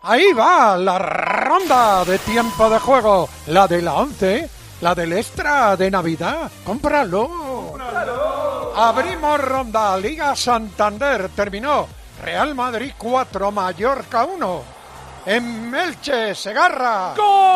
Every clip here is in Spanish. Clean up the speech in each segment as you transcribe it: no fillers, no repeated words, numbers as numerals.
Ahí va la ronda de tiempo de juego, la de la 11, la del extra de Navidad. ¡Cómpralo! Abrimos ronda, Liga Santander terminó. Real Madrid 4, Mallorca 1. En Elche, Segarra.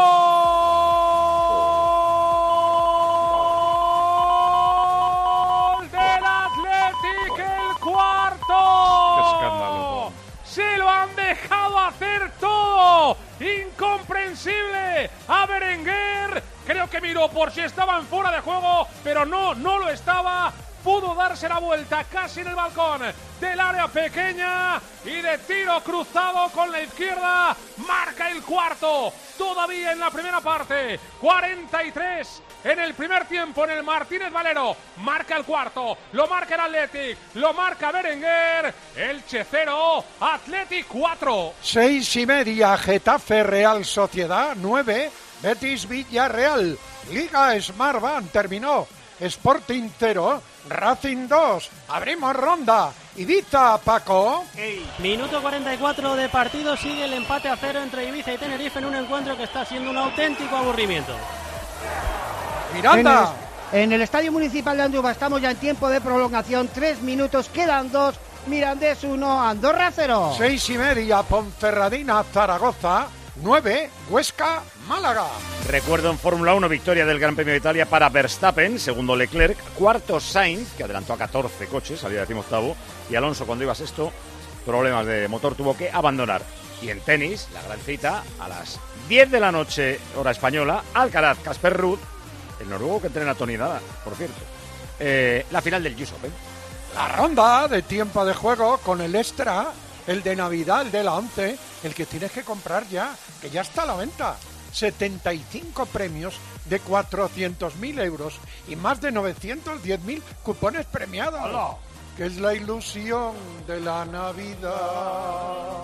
¡Gol del Athletic, el cuarto! ¡Qué escándalo! ¡Se lo han dejado hacer todo! ¡Incomprensible! A Berenguer, creo que miró por si estaban fuera de juego, pero no lo estaba. Pudo darse la vuelta casi en el balcón del área pequeña y de tiro cruzado con la izquierda marca el cuarto. Todavía en la primera parte, 43 en el primer tiempo en el Martínez Valero. Marca el cuarto, lo marca el Athletic, lo marca Berenguer. Elche 0, Athletic 4. 6:30, Getafe Real Sociedad 9, Betis Villarreal. Liga Smartbank terminó. Sporting 0, Racing 2. Abrimos ronda. Ibiza, Paco. Minuto 44 de partido. Sigue el empate a 0 entre Ibiza y Tenerife en un encuentro que está siendo un auténtico aburrimiento. Miranda. En el Estadio Municipal de Andújar estamos ya en tiempo de prolongación. 3 minutos, quedan 2. Mirandés 1, Andorra 0. 6:30, Ponferradina, Zaragoza 9, Huesca, Málaga. Recuerdo en Fórmula 1, victoria del Gran Premio de Italia para Verstappen, segundo Leclerc, cuarto Sainz, que adelantó a 14 coches, salía 18º, y Alonso, cuando iba sexto, problemas de motor, tuvo que abandonar. Y en tenis, la gran cita, a las 10 de la noche, hora española, Alcaraz, Casper Ruud, el noruego que entrena a Tony Nadal, por cierto. La final del US Open. La ronda de tiempo de juego con el extra, el de Navidad, el de la 11, el que tienes que comprar ya, que ya está a la venta. 75 premios de 400.000 euros y más de 910.000 cupones premiados. ¡Hola! Que es la ilusión de la Navidad.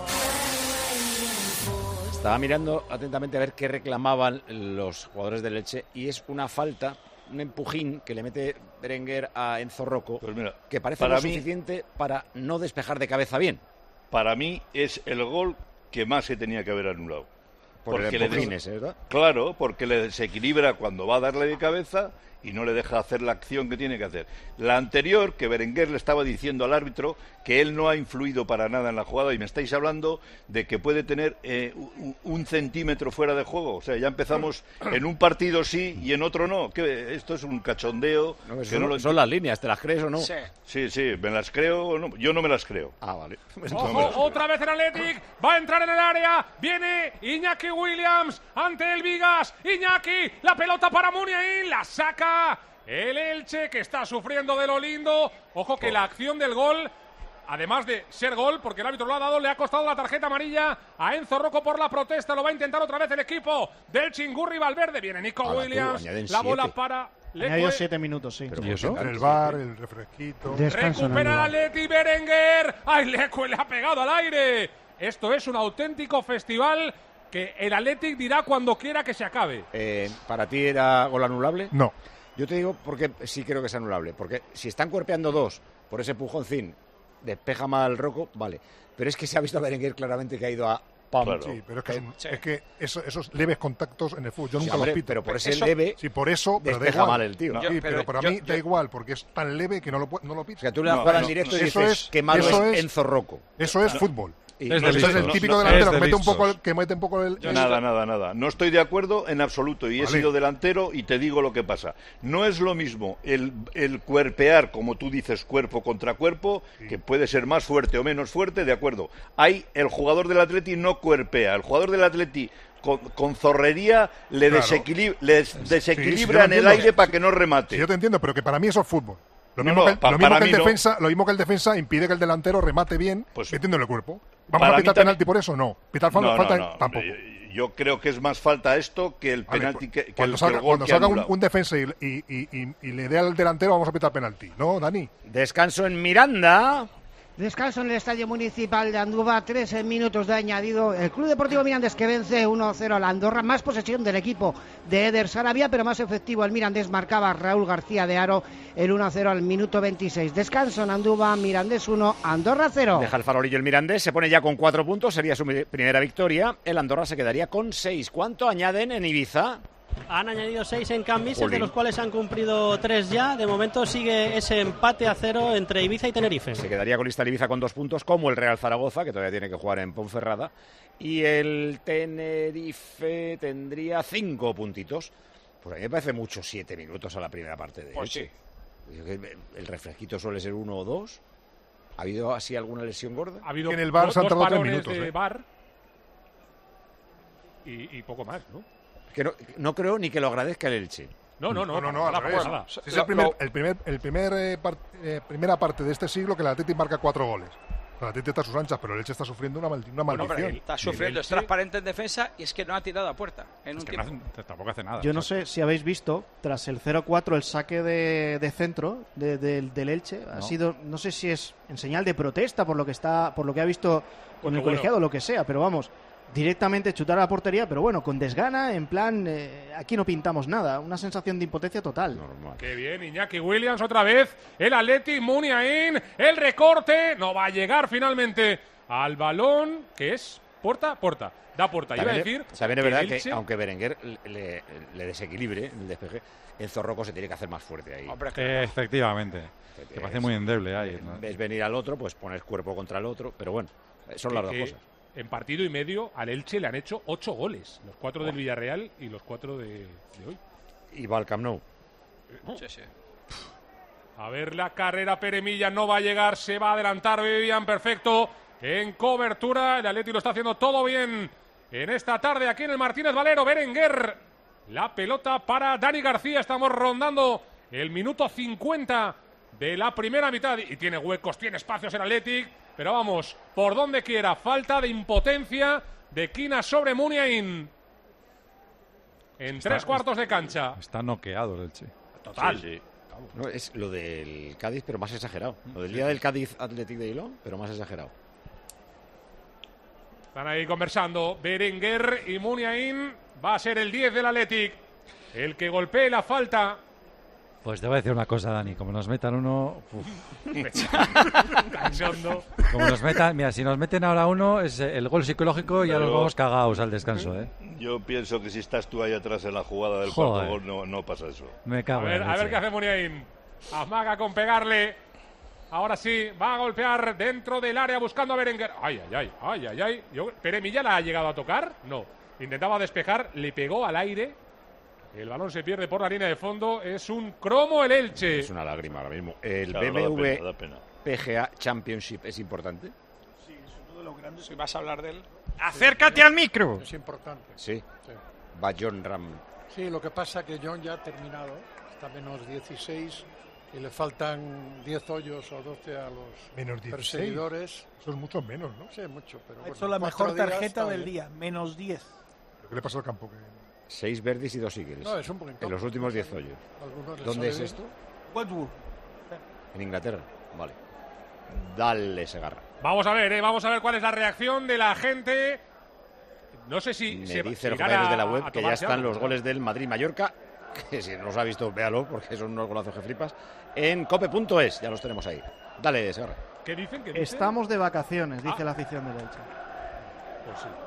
Estaba mirando atentamente a ver qué reclamaban los jugadores del Elche y es una falta, un empujín que le mete Berenguer a Enzo Rocco, pues mira, que parece lo suficiente para no despejar de cabeza bien. Para mí es el gol que más se tenía que haber anulado. Porque el empujín ese, ¿verdad? Claro, porque le desequilibra cuando va a darle de cabeza y no le deja hacer la acción que tiene que hacer. La anterior, que Berenguer le estaba diciendo al árbitro que él no ha influido para nada en la jugada y me estáis hablando de que puede tener un centímetro fuera de juego. O sea, ya empezamos en un partido sí y en otro no. ¿Qué? Esto es un cachondeo. No, son las líneas, ¿te las crees o no? Sí, me las creo o no. Yo no me las creo. Ah, vale. Ojo, otra vez el Athletic, va a entrar en el área, viene Iñaki Williams ante el Vigas, Iñaki, la pelota para Muniain, la saca el Elche, que está sufriendo de lo lindo. Ojo que la acción del gol, además de ser gol, porque el árbitro lo ha dado, le ha costado la tarjeta amarilla a Enzo Rocco por la protesta. Lo va a intentar otra vez el equipo del Chingurri Valverde. Viene Nico Williams, la bola para Leque. Añadió 7 minutos, sí. ¿Y eso? Entre el bar, el refresquito. Recupera el Atleti, Berenguer. ¡Ay, Leque le ha pegado al aire! Esto es un auténtico festival que el Athletic dirá cuando quiera que se acabe. ¿Para ti era gol anulable? No. Yo te digo porque sí creo que es anulable. Porque si están cuerpeando dos por ese empujoncín, despeja mal Rocco, vale. Pero es que se ha visto a Berenguer claramente que ha ido a ¡pam! Claro. Sí, pero es que esos leves contactos en el fútbol, yo nunca los pito. Pero por ese leve, sí, por eso, pero da despeja igual. mal el tío. No, sí, pero para mí da igual, porque es tan leve que no lo pito. O sea, tú le das para en directo y dices que malo es Enzo Rocco. Eso es fútbol. Es el típico delantero que mete un poco el... Nada. No estoy de acuerdo en absoluto y he sido delantero y te digo lo que pasa. No es lo mismo el cuerpear, como tú dices, cuerpo contra cuerpo, que puede ser más fuerte o menos fuerte, de acuerdo. El jugador del Atleti no cuerpea. El jugador del Atleti con zorrería le desequilibra en el aire para que no remate. Sí, yo te entiendo, pero que para mí eso es fútbol. Lo mismo que el defensa impide que el delantero remate bien metiéndole el cuerpo. ¿Vamos a pitar penalti por eso? No. ¿Pitar falta? Tampoco. Yo creo que es más falta esto que el penalti que cuando el gol que salga un defensa y le dé al delantero, vamos a pitar penalti. ¿No, Dani? Descanso en Miranda. Descanso en el Estadio Municipal de Andúba, 3 minutos de añadido. El Club Deportivo Mirandés que vence 1-0 a la Andorra. Más posesión del equipo de Eder Sarabia, pero más efectivo el Mirandés. Marcaba Raúl García de Haro el 1-0 al minuto 26. Descanso en Andúba, Mirandés 1, Andorra 0. Deja el farolillo el Mirandés, se pone ya con 4 puntos, sería su primera victoria. El Andorra se quedaría con 6. ¿Cuánto añaden en Ibiza? Han añadido 6 en Cambises, de los cuales han cumplido 3 ya. De momento sigue ese empate a 0 entre Ibiza y Tenerife. Se quedaría colista el Ibiza con 2 puntos, como el Real Zaragoza, que todavía tiene que jugar en Ponferrada. Y el Tenerife tendría 5 puntitos. Pues a mí me parece mucho 7 minutos a la primera parte de sí. El refresquito suele ser 1 o 2. ¿Ha habido así alguna lesión gorda? Ha habido en el VAR se han tardado 3 minutos. De VAR y poco más, ¿no? Que no creo ni que lo agradezca el Elche. No, al revés. Es primera parte de este siglo que el Atleti marca 4 goles. El Atleti está a sus anchas, pero el Elche está sufriendo una maldición. Está sufriendo, es transparente en defensa y es que no ha tirado a puerta en un tiempo. Tampoco hace nada. Yo no sé si habéis visto, tras el 0-4, el saque de centro del Elche. Ha sido, no sé si es en señal de protesta por lo que ha visto con el colegiado o lo que sea, pero vamos, directamente chutar a la portería, pero bueno, con desgana, en plan, aquí no pintamos nada, una sensación de impotencia total. Normal. Qué bien, Iñaki Williams otra vez, el Athletic, Muniain, el recorte, no va a llegar finalmente al balón, que es puerta, da puerta. Iba a decir, también es verdad que aunque Berenguer le desequilibre el despeje, el Zorroco se tiene que hacer más fuerte ahí. Efectivamente, que parece muy endeble ahí, ¿no? Ves venir al otro, pues pones cuerpo contra el otro, pero bueno, son las dos cosas. En partido y medio al Elche le han hecho 8 goles. Los 4 del Villarreal y los 4 de hoy. Y va al Camp Nou. Sí. A ver la carrera, Peremilla no va a llegar. Se va a adelantar Vivian, perfecto. En cobertura, el Atleti lo está haciendo todo bien. En esta tarde aquí en el Martínez Valero, Berenguer. La pelota para Dani García. Estamos rondando el minuto 50 de la primera mitad. Y tiene huecos, tiene espacios el Athletic. Pero vamos, por donde quiera, falta de impotencia de Quina sobre Muniain. En 3 cuartos de cancha. Está noqueado el Elche. Total. Sí. No, es lo del Cádiz, pero más exagerado. Lo del día del Cádiz Athletic de Hilo, pero más exagerado. Están ahí conversando Berenguer y Muniain. Va a ser el 10 del Athletic el que golpee la falta. Pues te voy a decir una cosa, Dani, como nos metan uno... Como nos metan, mira, si nos meten ahora uno, es el gol psicológico y ya nos vamos cagados al descanso, ¿eh? Yo pienso que si estás tú ahí atrás en la jugada del cuarto gol, no pasa eso. Me cago a ver qué hace Muniain. Amaga con pegarle. Ahora sí, va a golpear dentro del área buscando a Berenguer. Ay. ¿Peremilla la ha llegado a tocar? No. Intentaba despejar, le pegó al aire. El balón se pierde por la línea de fondo. Es un cromo el Elche. Es una lágrima ahora mismo. El BMW da pena. PGA Championship es importante. Sí, es uno de los grandes. Si vas a hablar de él. ¡Acércate al micro! Es importante. Sí. Va John Ram. Sí, lo que pasa es que John ya ha terminado. Está menos 16 y le faltan 10 hoyos o 12 a los menos perseguidores. Eso es mucho menos, ¿no? Sí, mucho. Pero ha hecho la mejor tarjeta del día. Menos 10. ¿Qué le pasa al campo? 6 verdes y 2 eagles. No, es un poquito. En los últimos 10 hoyos. ¿Dónde es esto? Westwood. En Inglaterra. Vale. Dale, Segarra. Vamos a ver cuál es la reacción de la gente. No sé si me dice los compañeros de la web que ya están los goles del Madrid-Mallorca, que si no los ha visto, véalo, porque son unos golazos que flipas, en cope.es, ya los tenemos ahí. Dale, Segarra. ¿Qué dicen? Estamos de vacaciones, dice la afición del Elche. Pues sí.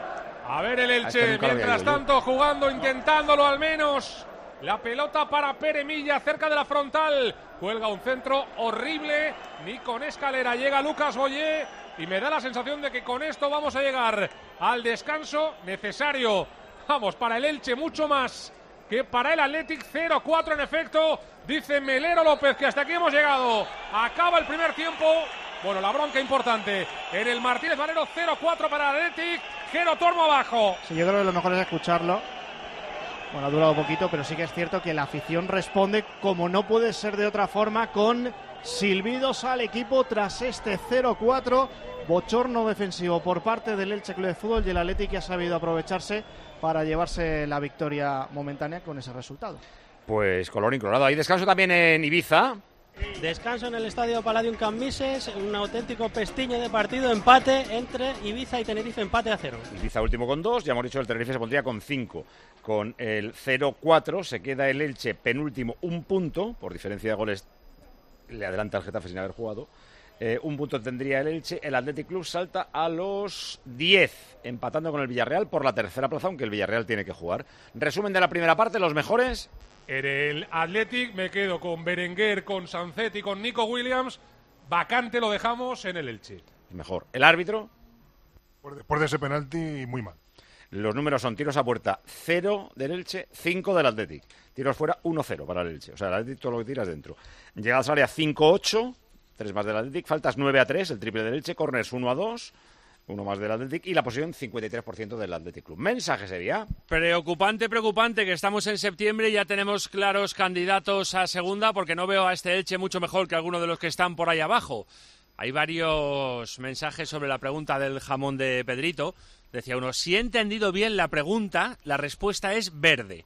A ver el Elche, mientras tanto jugando, intentándolo al menos. La pelota para Peremilla cerca de la frontal. Cuelga un centro horrible. Ni con escalera llega Lucas Boyé. Y me da la sensación de que con esto vamos a llegar al descanso necesario. Vamos, para el Elche mucho más que para el Athletic. 0-4 en efecto. Dice Melero López que hasta aquí hemos llegado. Acaba el primer tiempo. Bueno, la bronca importante en el Martínez Valero. 0-4 para el Athletic. Gero Tormo abajo. Sí, yo creo que lo mejor es escucharlo. Bueno, ha durado poquito, pero sí que es cierto que la afición responde como no puede ser de otra forma, con silbidos al equipo tras este 0-4. Bochorno defensivo por parte del Elche Club de Fútbol, y el Athletic ha sabido aprovecharse para llevarse la victoria momentánea con ese resultado. Pues color incolorado. Hay descanso también en Ibiza. Descanso en el estadio Palladium Cambises, un auténtico pestiño de partido, empate entre Ibiza y Tenerife, empate a 0. Ibiza último con 2, ya hemos dicho el Tenerife se pondría con 5. Con el 0-4 se queda el Elche penúltimo, un punto, por diferencia de goles le adelanta el Getafe sin haber jugado. Un punto tendría el Elche, el Athletic Club salta a los 10, empatando con el Villarreal por la tercera plaza, aunque el Villarreal tiene que jugar. Resumen de la primera parte, los mejores. En el Athletic me quedo con Berenguer, con Sancet y con Nico Williams. Vacante lo dejamos en el Elche. Mejor. ¿El árbitro? Después de ese penalti, muy mal. Los números son tiros a puerta 0 del Elche, 5 del Athletic. Tiros fuera 1-0 para el Elche. O sea, el Athletic todo lo que tiras dentro. Llegadas al área 5-8, 3 más del Athletic. Faltas 9-3, el triple del Elche. Corners 1-2. 1 más del Athletic y la posición 53% del Athletic Club. ¿Mensaje sería? Preocupante, que estamos en septiembre y ya tenemos claros candidatos a segunda, porque no veo a este Elche mucho mejor que alguno de los que están por ahí abajo. Hay varios mensajes sobre la pregunta del jamón de Pedrito. Decía uno, si he entendido bien la pregunta, la respuesta es verde.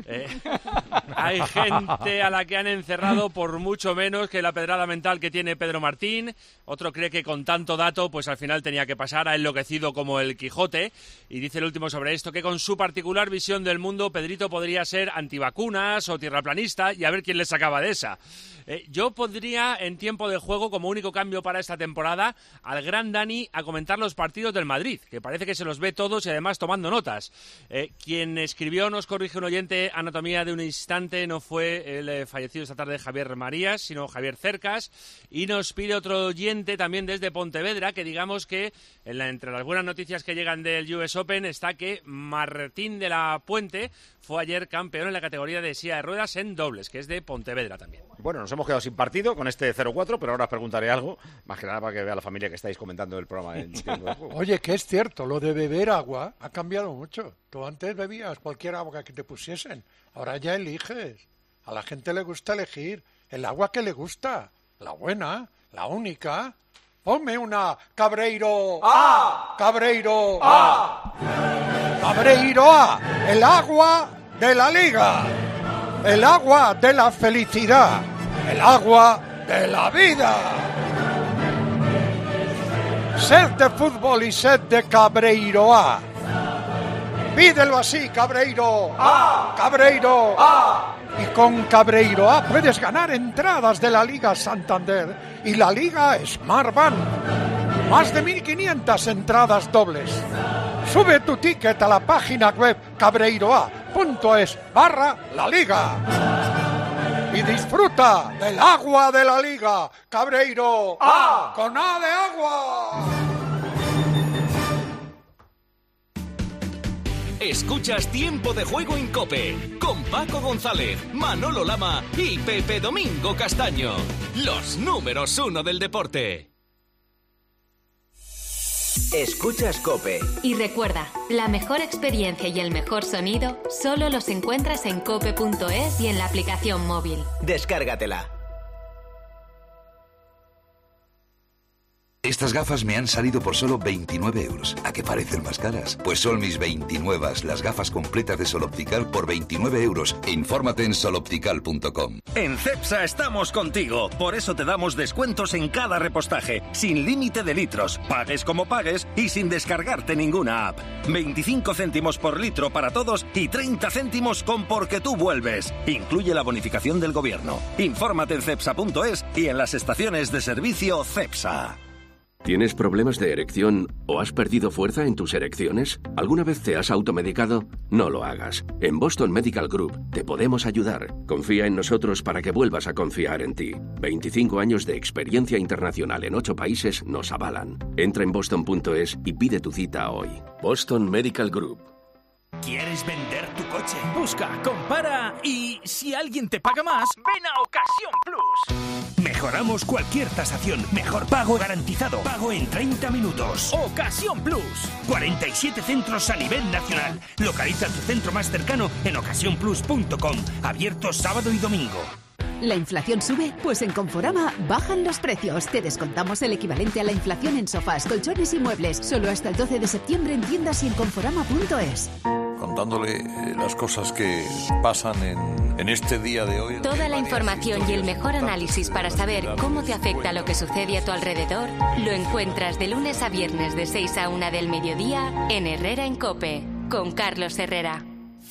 Hay gente a la que han encerrado por mucho menos que la pedrada mental que tiene Pedro Martín. Otro cree que con tanto dato, pues al final tenía que pasar, ha enloquecido como el Quijote. Y dice el último sobre esto, que con su particular visión del mundo, Pedrito podría ser antivacunas o tierraplanista y a ver quién le sacaba de esa. Yo pondría en tiempo de juego, como único cambio para esta temporada, al gran Dani a comentar los partidos del Madrid, que parece que se los ve todos y además tomando notas. Quien escribió, nos corrige un oyente, Anatomía de un instante, no fue el fallecido esta tarde Javier Marías, sino Javier Cercas, y nos pide otro oyente también desde Pontevedra, que digamos que entre las buenas noticias que llegan del US Open está que Martín de la Puente fue ayer campeón en la categoría de silla de ruedas en dobles, que es de Pontevedra también. Bueno, nos hemos quedado sin partido con este 0-4, pero ahora os preguntaré algo, más que nada para que vea la familia que estáis comentando el programa en tiempo de juego. Oye, que es cierto, lo de beber agua ha cambiado mucho. Tú antes bebías cualquier agua que te pusiesen, ahora ya eliges. A la gente le gusta elegir el agua que le gusta, la buena, la única. Ponme una Cabreiro A. Cabreiro A. Cabreiro A. El agua de la liga. El agua de la felicidad. El agua de la vida. Sed de fútbol y sed de Cabreiro A. Pídelo así, Cabreiro A. Cabreiro A. Y con Cabreiro A puedes ganar entradas de la Liga Santander y la Liga Smartbank. Más de 1.500 entradas dobles. Sube tu ticket a la página web cabreiroa.es/la Liga. Y disfruta del agua de la Liga. Cabreiro A. Con A de agua. Escuchas Tiempo de Juego en COPE con Paco González, Manolo Lama y Pepe Domingo Castaño. Los números 1 del deporte. Escuchas COPE. Y recuerda, la mejor experiencia y el mejor sonido solo los encuentras en cope.es y en la aplicación móvil. Descárgatela. Estas gafas me han salido por solo 29 euros. ¿A qué parecen más caras? Pues son mis 29, las gafas completas de Sol Optical por 29 euros. Infórmate en soloptical.com. En Cepsa estamos contigo. Por eso te damos descuentos en cada repostaje, sin límite de litros, pagues como pagues y sin descargarte ninguna app. 25 céntimos por litro para todos y 30 céntimos con Porque tú vuelves. Incluye la bonificación del gobierno. Infórmate en cepsa.es y en las estaciones de servicio Cepsa. ¿Tienes problemas de erección o has perdido fuerza en tus erecciones? ¿Alguna vez te has automedicado? No lo hagas. En Boston Medical Group te podemos ayudar. Confía en nosotros para que vuelvas a confiar en ti. 25 años de experiencia internacional en 8 países nos avalan. Entra en boston.es y pide tu cita hoy. Boston Medical Group. ¿Quieres vender tu coche? Busca, compara y si alguien te paga más, ven a Ocasión Plus. Mejoramos cualquier tasación. Mejor pago garantizado. Pago en 30 minutos. Ocasión Plus. 47 centros a nivel nacional. Localiza tu centro más cercano en ocasiónplus.com. Abierto sábado y domingo. ¿La inflación sube? Pues en Conforama bajan los precios. Te descontamos el equivalente a la inflación en sofás, colchones y muebles. Solo hasta el 12 de septiembre en tiendas y en conforama.es. contándole las cosas que pasan en este día de hoy. Toda la información y el mejor análisis para saber cómo te afecta lo que sucede a tu alrededor lo encuentras de lunes a viernes de 6 a 1 del mediodía en Herrera en COPE, con Carlos Herrera.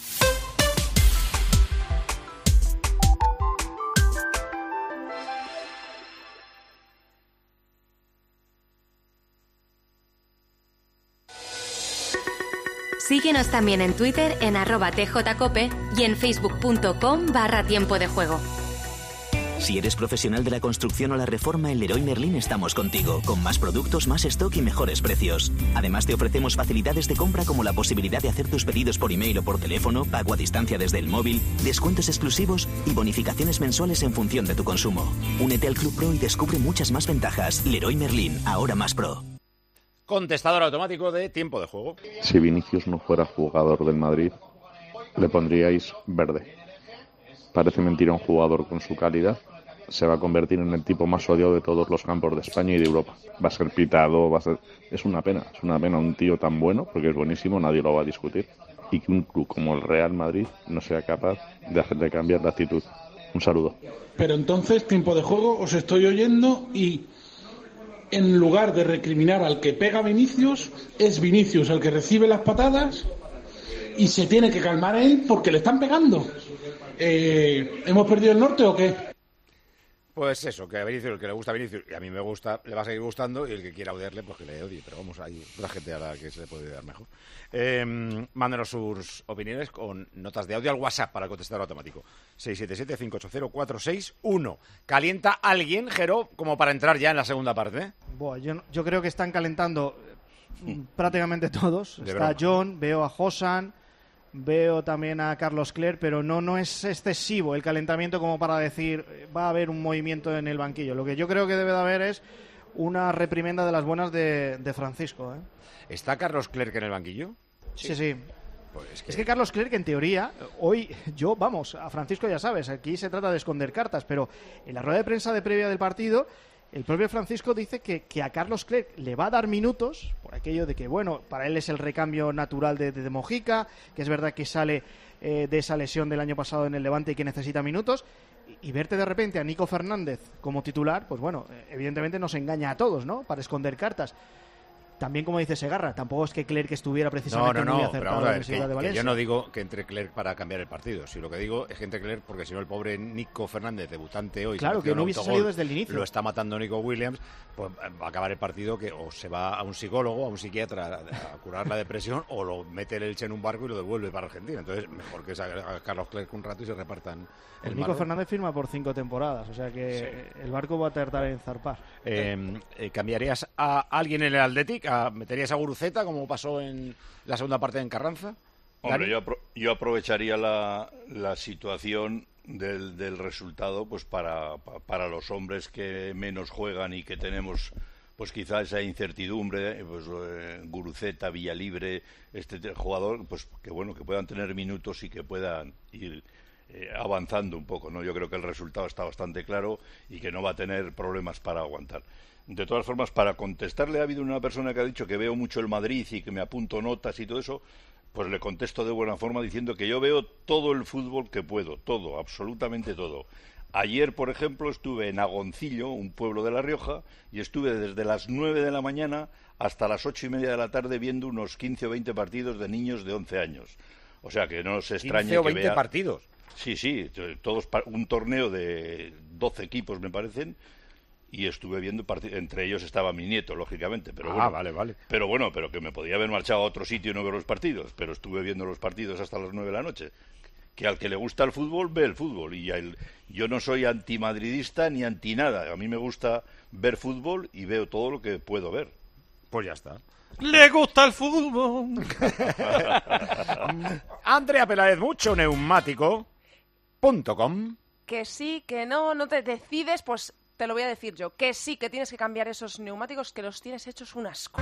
Síguenos también en Twitter en @tjcope y en facebook.com/tiempo de juego. Si eres profesional de la construcción o la reforma, en Leroy Merlin estamos contigo, con más productos, más stock y mejores precios. Además te ofrecemos facilidades de compra como la posibilidad de hacer tus pedidos por email o por teléfono, pago a distancia desde el móvil, descuentos exclusivos y bonificaciones mensuales en función de tu consumo. Únete al Club Pro y descubre muchas más ventajas. Leroy Merlin, ahora más pro. Contestador automático de tiempo de juego. Si Vinicius no fuera jugador del Madrid, le pondríais verde. Parece mentira un jugador con su calidad. Se va a convertir en el tipo más odiado de todos los campos de España y de Europa. Va a ser pitado, Es una pena un tío tan bueno, porque es buenísimo, nadie lo va a discutir. Y que un club como el Real Madrid no sea capaz de hacerle cambiar la actitud. Un saludo. Pero entonces, tiempo de juego, os estoy oyendo y... en lugar de recriminar al que pega a Vinicius, es Vinicius el que recibe las patadas y se tiene que calmar él porque le están pegando. ¿Hemos perdido el norte o qué? Pues eso, que a Vinicius, el que le gusta a Vinicius, y a mí me gusta, le va a seguir gustando, y el que quiera odiarle, pues que le odie. Pero vamos, hay otra gente a la que se le puede dar mejor. Mándenos sus opiniones con notas de audio al WhatsApp para el contestador automático. 677-580-461. ¿Calienta alguien, Jero, como para entrar ya en la segunda parte? Yo creo que están calentando prácticamente todos. Está John, veo a Josan, veo también a Carlos Clerc, pero no es excesivo el calentamiento como para decir va a haber un movimiento en el banquillo. Lo que yo creo que debe de haber es una reprimenda de las buenas de Francisco. ¿Está Carlos Clerc en el banquillo? Sí. Pues es que Carlos Clerc, en teoría, hoy a Francisco ya sabes, aquí se trata de esconder cartas, pero en la rueda de prensa de previa del partido, el propio Francisco dice que a Carlos Clerc le va a dar minutos, por aquello de que, bueno, para él es el recambio natural de Mojica, que es verdad que sale de esa lesión del año pasado en el Levante y que necesita minutos, y verte de repente a Nico Fernández como titular, pues bueno, evidentemente nos engaña a todos, ¿no?, para esconder cartas. También, como dice Segarra, tampoco es que Clerc estuviera precisamente muy acertado en la Universidad de Valencia. Yo no digo que entre Clerc para cambiar el partido, si lo que digo es que entre Clerc porque si no el pobre Nico Fernández, debutante hoy, claro, que no hubiese salido desde el inicio, lo está matando Nico Williams, pues va a acabar el partido que o se va a un psicólogo, a un psiquiatra a curar la depresión, o lo mete el Elche en un barco y lo devuelve para Argentina. Entonces, mejor que a Carlos Clerc un rato y se repartan el Nico Fernández firma por 5 temporadas, o sea que el barco va a tardar en zarpar. ¿Cambiarías a alguien en el Athletic? ¿Meterías a Guruceta, como pasó en la segunda parte en Carranza? Hombre, yo aprovecharía la situación del resultado pues para los hombres que menos juegan y que tenemos pues quizá esa incertidumbre, pues Guruceta, Villalibre, este jugador, pues que bueno, que puedan tener minutos y que puedan ir avanzando un poco, ¿no? Yo creo que el resultado está bastante claro y que no va a tener problemas para aguantar. De todas formas, para contestarle, ha habido una persona que ha dicho que veo mucho el Madrid y que me apunto notas y todo eso, pues le contesto de buena forma diciendo que yo veo todo el fútbol que puedo, todo, absolutamente todo. Ayer, por ejemplo, estuve en Agoncillo, un pueblo de La Rioja, y estuve desde las 9 de la mañana hasta las 8:30 de la tarde viendo unos 15 o 20 partidos de niños de 11 años. O sea, que no se extrañe 15 o 20 que vea... partidos. Sí, todos un torneo de 12 equipos, me parecen, y estuve viendo entre ellos estaba mi nieto, lógicamente, pero vale. Pero bueno, pero que me podía haber marchado a otro sitio y no ver los partidos, pero estuve viendo los partidos hasta las 9 de la noche. Que al que le gusta el fútbol, ve el fútbol, y yo no soy antimadridista ni anti nada, a mí me gusta ver fútbol y veo todo lo que puedo ver. Pues ya está. ¡Le gusta el fútbol! Andrea Peláez, mucho neumático.com. Que sí, que no te decides, pues te lo voy a decir yo. Que sí, que tienes que cambiar esos neumáticos, que los tienes hechos un asco.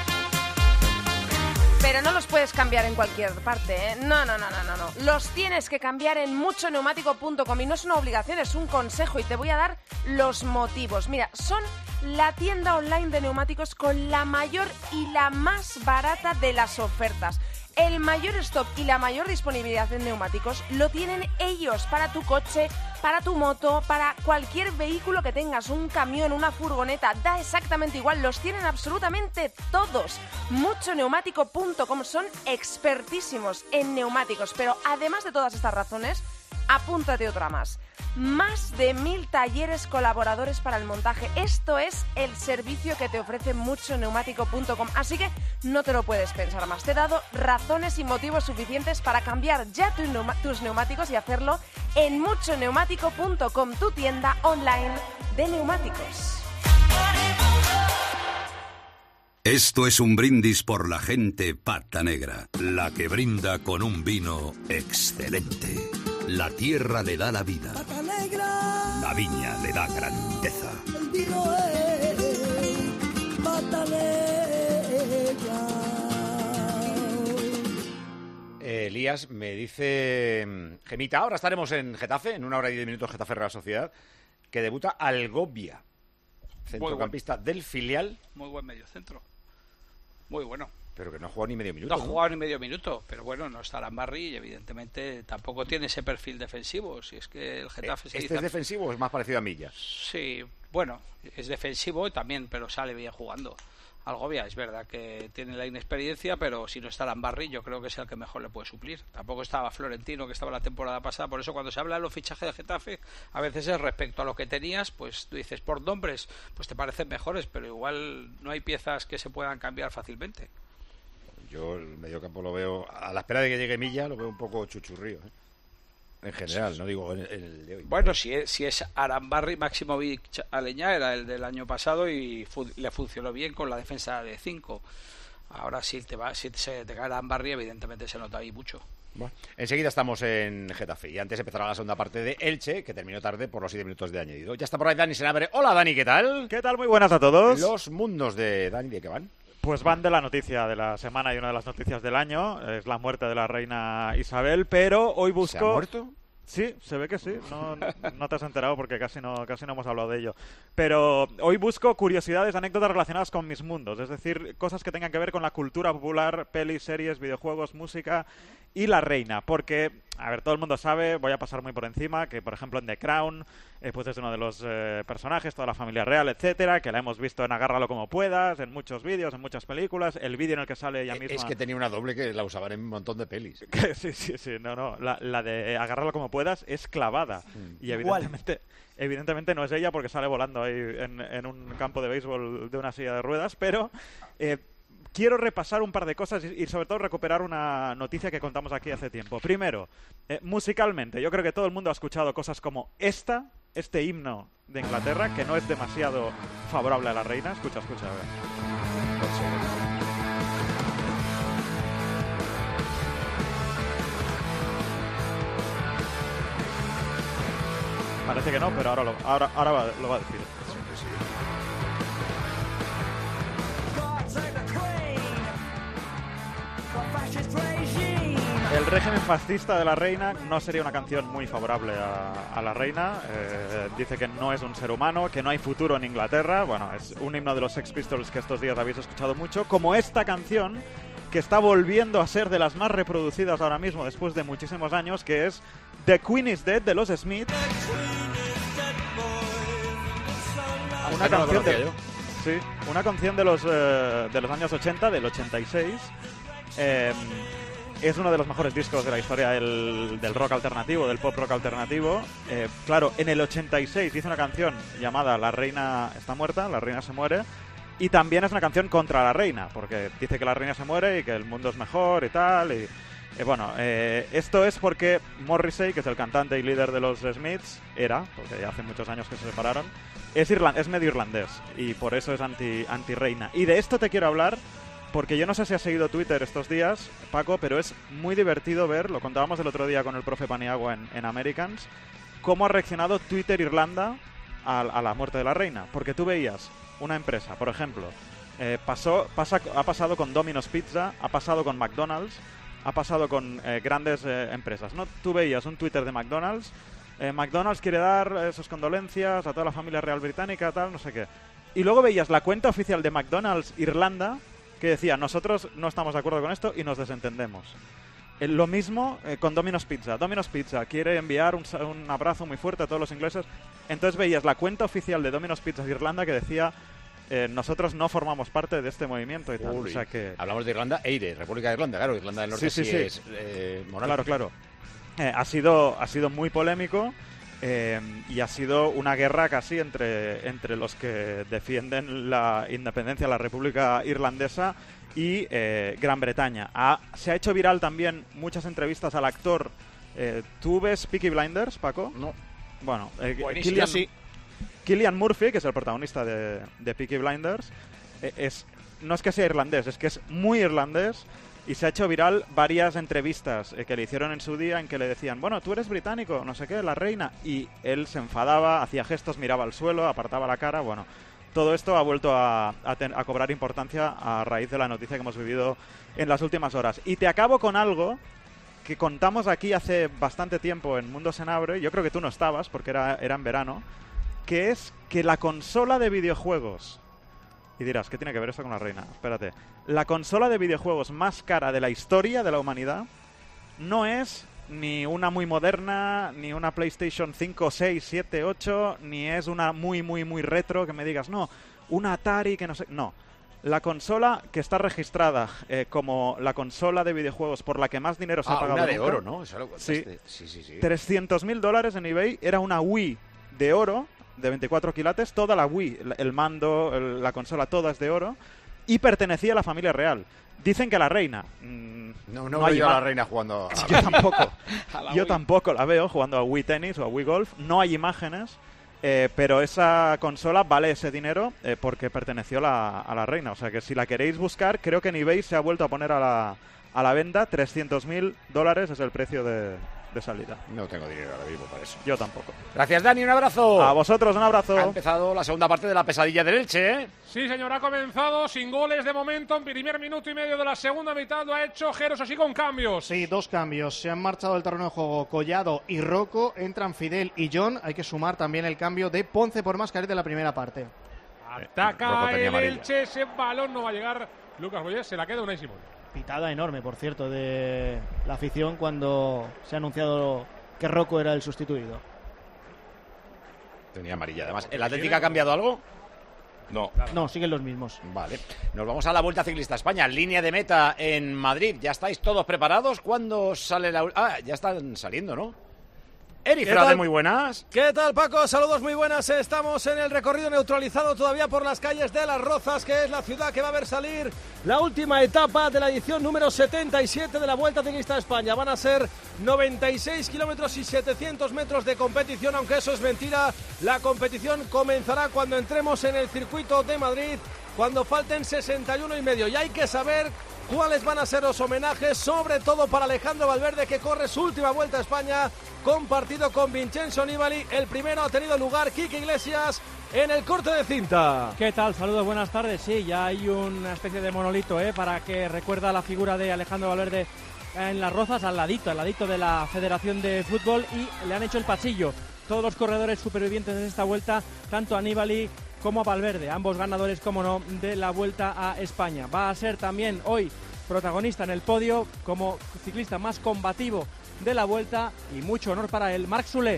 Pero no los puedes cambiar en cualquier parte, ¿eh? No. Los tienes que cambiar en muchoneumático.com y no es una obligación, es un consejo y te voy a dar los motivos. Mira, son la tienda online de neumáticos con la mayor y la más barata de las ofertas. El mayor stock y la mayor disponibilidad de neumáticos lo tienen ellos para tu coche, para tu moto, para cualquier vehículo que tengas, un camión, una furgoneta, da exactamente igual, los tienen absolutamente todos. Muchoneumático.com son expertísimos en neumáticos, pero además de todas estas razones, apúntate otra más. Más de 1000 talleres colaboradores para el montaje. Esto es el servicio que te ofrece muchoneumático.com, así que no te lo puedes pensar más. Te he dado razones y motivos suficientes para cambiar ya tus neumáticos y hacerlo en muchoneumático.com, tu tienda online de neumáticos. Esto es un brindis por la gente pata negra, la que brinda con un vino excelente. La tierra le da la vida, Pata negra, la viña le da grandeza. el vino es pata negra. Elías, me dice Gemita, ahora estaremos en Getafe, en 1 hora y 10 minutos, Getafe Real Sociedad, que debuta Algovia, centrocampista del filial. Muy buen mediocentro. Muy bueno. Pero que no ha jugado ni medio minuto. No ha jugado ni medio minuto, pero bueno, no está Arambarri y evidentemente tampoco tiene ese perfil defensivo. Si es que el Getafe se ¿Este es defensivo o es más parecido a Millas? Sí, bueno, es defensivo también, pero sale bien jugando. Algovia, es verdad que tiene la inexperiencia, pero si no está Arambarri, yo creo que es el que mejor le puede suplir. Tampoco estaba Florentino, que estaba la temporada pasada, por eso cuando se habla de los fichajes de Getafe, a veces es respecto a lo que tenías, pues tú dices, por nombres, pues te parecen mejores, pero igual no hay piezas que se puedan cambiar fácilmente. Yo el mediocampo lo veo, a la espera de que llegue Milla, lo veo un poco chuchurrío, ¿eh? En general, sí. No digo en el de hoy. Bueno, si es Arambarri, Maximovic Aleñá era el del año pasado y le funcionó bien con la defensa de 5. Ahora si se te cae Arambarri, evidentemente se nota ahí mucho. Bueno, enseguida estamos en Getafe y antes empezará la segunda parte de Elche, que terminó tarde por los 7 minutos de añadido. Ya está por ahí Dani Senabre. Hola Dani, ¿qué tal? ¿Qué tal? Muy buenas a todos. Los mundos de Dani, ¿de qué van? Pues van de la noticia de la semana y una de las noticias del año. Es la muerte de la reina Isabel, pero hoy busco... ¿Se ha muerto? Sí, se ve que sí. No te has enterado porque casi no hemos hablado de ello. Pero hoy busco curiosidades, anécdotas relacionadas con mis mundos. Es decir, cosas que tengan que ver con la cultura popular, pelis, series, videojuegos, música y la reina. Porque, a ver, todo el mundo sabe, voy a pasar muy por encima, que por ejemplo en The Crown, pues es uno de los personajes, toda la familia real, etcétera, que la hemos visto en Agárralo como puedas, en muchos vídeos, en muchas películas. El vídeo en el que sale ella misma... Es que tenía una doble que la usaban en un montón de pelis. Sí, no. La de Agárralo como puedas es clavada. Y evidentemente no es ella porque sale volando ahí en un campo de béisbol de una silla de ruedas, pero quiero repasar un par de cosas y sobre todo recuperar una noticia que contamos aquí hace tiempo. Primero, musicalmente, yo creo que todo el mundo ha escuchado cosas como este himno de Inglaterra, que no es demasiado favorable a la reina. Escucha, a ver. Parece que no, pero ahora lo va a decir. El régimen fascista de la reina no sería una canción muy favorable a la reina. Dice que no es un ser humano, que no hay futuro en Inglaterra. Bueno, es un himno de los Sex Pistols que estos días habéis escuchado mucho, como esta canción que está volviendo a ser de las más reproducidas ahora mismo después de muchísimos años, que es The Queen is Dead de los Smiths. Una canción de los años 80, del 86. Es uno de los mejores discos de la historia del rock alternativo, del pop rock alternativo. Claro, en el 86 hizo una canción llamada La reina está muerta, la reina se muere. Y también es una canción contra la reina, porque dice que la reina se muere y que el mundo es mejor y tal. Y esto es porque Morrissey, que es el cantante y líder de los Smiths, porque ya hace muchos años que se separaron, es medio irlandés y por eso es anti-reina. Y de esto te quiero hablar porque yo no sé si has seguido Twitter estos días, Paco, pero es muy divertido ver, lo contábamos el otro día con el profe Paniagua en Americans, cómo ha reaccionado Twitter Irlanda a la muerte de la reina. Porque tú veías una empresa, por ejemplo, ha pasado con Domino's Pizza, ha pasado con McDonald's, ha pasado con grandes empresas, ¿no? Tú veías un Twitter de McDonald's, McDonald's quiere dar sus condolencias a toda la familia real británica, tal, no sé qué. Y luego veías la cuenta oficial de McDonald's Irlanda, que decía, nosotros no estamos de acuerdo con esto y nos desentendemos. Lo mismo con Domino's Pizza. Domino's Pizza quiere enviar un abrazo muy fuerte a todos los ingleses. Entonces veías la cuenta oficial de Domino's Pizza de Irlanda que decía, nosotros no formamos parte de este movimiento y tal. O sea que... Hablamos de Irlanda, Eire, República de Irlanda, claro, Irlanda del Norte sí es monárquica. Claro. Ha sido muy polémico y ha sido una guerra casi entre los que defienden la independencia de la República Irlandesa y Gran Bretaña. Se ha hecho viral también muchas entrevistas al actor. ¿Tú ves Peaky Blinders, Paco? No. Bueno, sí. Cillian Murphy, que es el protagonista de Peaky Blinders, no es que sea irlandés, es que es muy irlandés. Y se ha hecho viral varias entrevistas que le hicieron en su día en que le decían, bueno, tú eres británico, no sé qué, la reina. Y él se enfadaba, hacía gestos, miraba al suelo, apartaba la cara. Bueno, todo esto ha vuelto a cobrar importancia a raíz de la noticia que hemos vivido en las últimas horas. Y te acabo con algo que contamos aquí hace bastante tiempo en Mundo Senabre. Yo creo que tú no estabas porque era en verano. Que es que la consola de videojuegos... Y dirás, ¿qué tiene que ver esto con la reina? Espérate. La consola de videojuegos más cara de la historia de la humanidad no es ni una muy moderna, ni una PlayStation 5, 6, 7, 8, ni es una muy retro que me digas, no, una Atari que no sé... No. La consola que está registrada como la consola de videojuegos por la que más dinero se ha pagado una de nunca, oro, ¿no? Eso lo contaste. Sí. $300.000 en eBay. Era una Wii de oro de 24 quilates, toda la Wii, el mando, la consola, toda es de oro, y pertenecía a la familia real. Dicen que la reina... No veo yo a la reina jugando a... Yo tampoco la veo jugando a Wii Tennis o a Wii Golf. No hay imágenes, pero esa consola vale ese dinero porque perteneció a la reina. O sea que si la queréis buscar, creo que en eBay se ha vuelto a poner a la venta. $300.000 es el precio de salida. No tengo dinero ahora mismo para eso. Yo tampoco. Gracias, Dani, un abrazo. A vosotros, un abrazo. Ha empezado la segunda parte de la pesadilla del Elche, ¿eh? Sí, señor, ha comenzado sin goles de momento. En primer minuto y medio de la segunda mitad lo ha hecho Geros, así con cambios. Sí, 2 cambios. Se han marchado del terreno de juego Collado y Rocco. Entran Fidel y John. Hay que sumar también el cambio de Ponce por Mascaret de la primera parte. Ataca el Elche. Ese balón no va a llegar. Lucas Boyes se la queda Unai Simón. Pitada enorme, por cierto, de la afición cuando se ha anunciado que Rocco era el sustituido. Tenía amarilla, además. ¿El Atlético ha cambiado algo? No, siguen los mismos. Vale. Nos vamos a la Vuelta Ciclista España. Línea de meta en Madrid. ¿Ya estáis todos preparados? ¿Cuándo sale la...? Ya están saliendo, ¿no? Eri Frade, muy buenas. ¿Qué tal, Paco? Saludos muy buenas. Estamos en el recorrido neutralizado todavía por las calles de Las Rozas, que es la ciudad que va a ver salir la última etapa de la edición número 77 de la Vuelta Ciclista a España. Van a ser 96 kilómetros y 700 metros de competición, aunque eso es mentira. La competición comenzará cuando entremos en el circuito de Madrid, cuando falten 61 y medio. Y hay que saber cuáles van a ser los homenajes, sobre todo para Alejandro Valverde, que corre su última Vuelta a España compartido con Vincenzo Nibali. El primero ha tenido lugar Quique Iglesias en el corte de cinta. ¿Qué tal? Saludos, buenas tardes. Sí, ya hay una especie de monolito para que recuerda la figura de Alejandro Valverde en Las Rozas, al ladito de la Federación de Fútbol, y le han hecho el pasillo. Todos los corredores supervivientes de esta vuelta, tanto a Nibali como a Valverde, ambos ganadores, como no, de la Vuelta a España. Va a ser también hoy protagonista en el podio como ciclista más combativo de la Vuelta, y mucho honor para él, Marc Soler.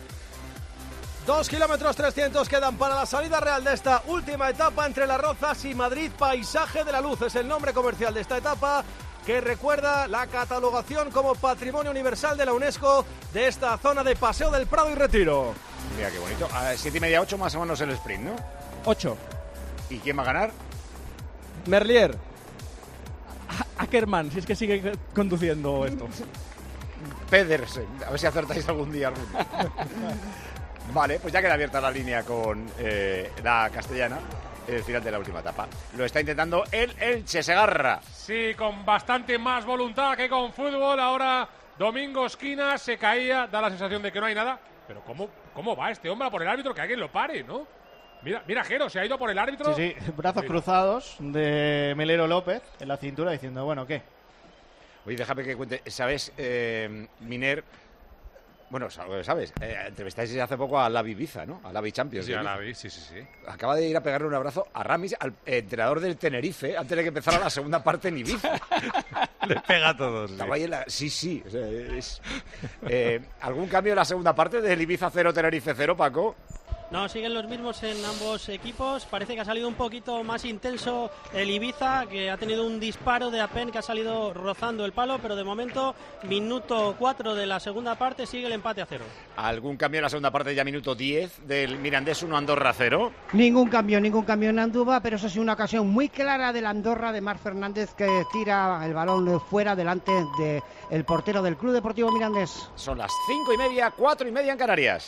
2 kilómetros 300 quedan para la salida real de esta última etapa entre Las Rozas y Madrid. Paisaje de la Luz es el nombre comercial de esta etapa, que recuerda la catalogación como Patrimonio Universal de la UNESCO de esta zona de Paseo del Prado y Retiro. Mira qué bonito. A 7:30, 8 más o menos el sprint, ¿no? 8. ¿Y quién va a ganar? Merlier. Ackermann, si es que sigue conduciendo esto. Pedersen, a ver si acertáis algún día alguno. Vale, pues ya queda abierta la línea con la castellana, el final de la última etapa. Lo está intentando el Elche Segarra. Sí, con bastante más voluntad que con fútbol. Ahora Domingo Esquina se caía, da la sensación de que no hay nada. Pero ¿cómo va este hombre a por el árbitro? Que alguien lo pare, ¿no? Mira, Jero, se ha ido por el árbitro. Sí, brazos cruzados de Melero López en la cintura diciendo, bueno, ¿qué? Oye, déjame que cuente, ¿sabes, Miner? Bueno, ¿sabes? Entrevistáis hace poco a Lavi Ibiza, ¿no? A Lavi Champions. Sí, a Lavi, sí. Acaba de ir a pegarle un abrazo a Ramis, al entrenador del Tenerife, antes de que empezara la segunda parte en Ibiza. Le pega a todos. Estaba ahí en la... Sí. O sea, ¿algún cambio en la segunda parte del Ibiza 0, Tenerife 0, Paco? No, siguen los mismos en ambos equipos. Parece que ha salido un poquito más intenso el Ibiza, que ha tenido un disparo de Apen que ha salido rozando el palo, pero de momento, minuto 4 de la segunda parte, sigue el empate a 0. ¿Algún cambio en la segunda parte, ya minuto 10, del Mirandés 1, Andorra 0? Ningún cambio en Andúba, pero eso sí, una ocasión muy clara del Andorra de Marc Fernández, que tira el balón fuera delante del portero del Club Deportivo Mirandés. Son las 5:30, 4:30 en Canarias.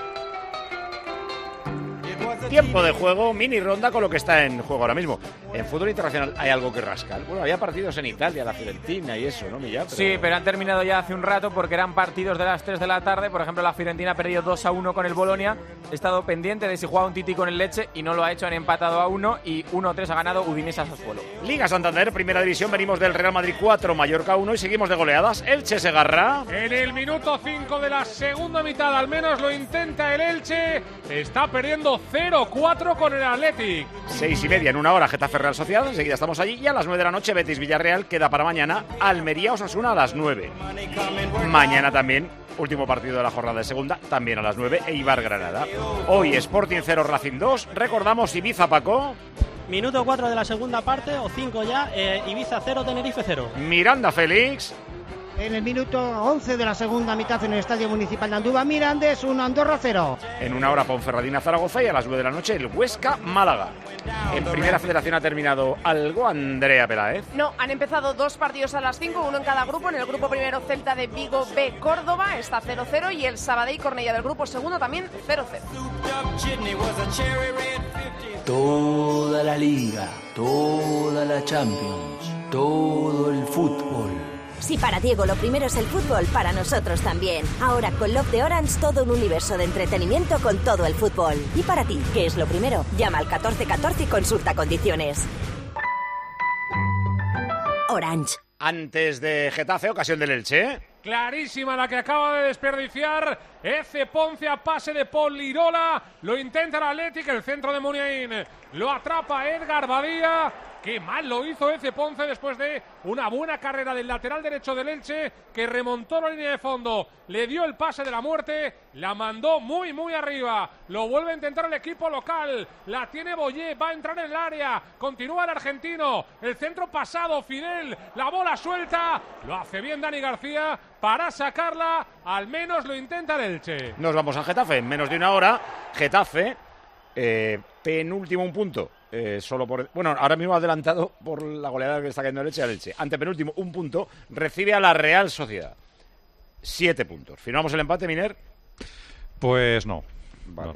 Tiempo de juego, mini ronda con lo que está en juego ahora mismo. En fútbol internacional hay algo que rascar. Bueno, había partidos en Italia, la Fiorentina y eso, ¿no, Millán? Sí, pero han terminado ya hace un rato porque eran partidos de las 3 de la tarde. Por ejemplo, la Fiorentina ha perdido 2-1 con el Bolonia. He estado pendiente de si jugaba un Titi con el Lecce y no lo ha hecho. Han empatado a 1 y 1-3 ha ganado Udinese a Sassuolo. Liga Santander, primera división. Venimos del Real Madrid 4, Mallorca 1 y seguimos de goleadas. Elche Segarra. En el minuto 5 de la segunda mitad, al menos lo intenta el Elche. Está perdiendo 0-4 con el Athletic. 6:30 en una hora, Getafe Real Sociedad. Enseguida estamos allí. Y a las 9 de la noche, Betis Villarreal. Queda para mañana Almería Osasuna a las 9. Mañana también, último partido de la jornada de segunda, también a las 9, Eibar Granada. Hoy Sporting 0, Racing 2. Recordamos Ibiza, Paco. Minuto 4 de la segunda parte, o 5 ya, Ibiza 0, Tenerife 0. Miranda, Félix. En el minuto 11 de la segunda mitad en el Estadio Municipal de Andúba, Mirandés 1, Andorra 0. En una hora Ponferradina Zaragoza y a las 9 de la noche el Huesca Málaga. En Primera Federación ha terminado algo, Andrea Peláez. No, han empezado 2 partidos a las 5, uno en cada grupo. En el grupo primero, Celta de Vigo B Córdoba está 0-0 y el Sabadell Cornellá del grupo segundo también 0-0. Toda la Liga, toda la Champions, todo el fútbol. Si para Diego lo primero es el fútbol, para nosotros también. Ahora con Love de Orange, todo un universo de entretenimiento con todo el fútbol. Y para ti, ¿qué es lo primero? Llama al 1414 y consulta condiciones. Orange. Antes de Getafe, ocasión del Elche. Clarísima la que acaba de desperdiciar Eze Ponce a pase de Paul Lirola. Lo intenta el Athletic, el centro de Muniain. Lo atrapa Edgar Badía. Qué mal lo hizo Eze Ponce después de una buena carrera del lateral derecho del Elche, que remontó la línea de fondo, le dio el pase de la muerte, la mandó muy arriba, lo vuelve a intentar el equipo local, la tiene Boyé, va a entrar en el área, continúa el argentino, el centro pasado, Fidel, la bola suelta, lo hace bien Dani García para sacarla, al menos lo intenta el Elche. Nos vamos a Getafe, en menos de una hora, Getafe, penúltimo un punto. Solo por... Bueno, ahora mismo adelantado por la goleada que está cayendo el Elche al Elche. Antepenúltimo, un punto. Recibe a la Real Sociedad. 7 puntos. ¿Firmamos el empate, Miner? Pues no. Vale.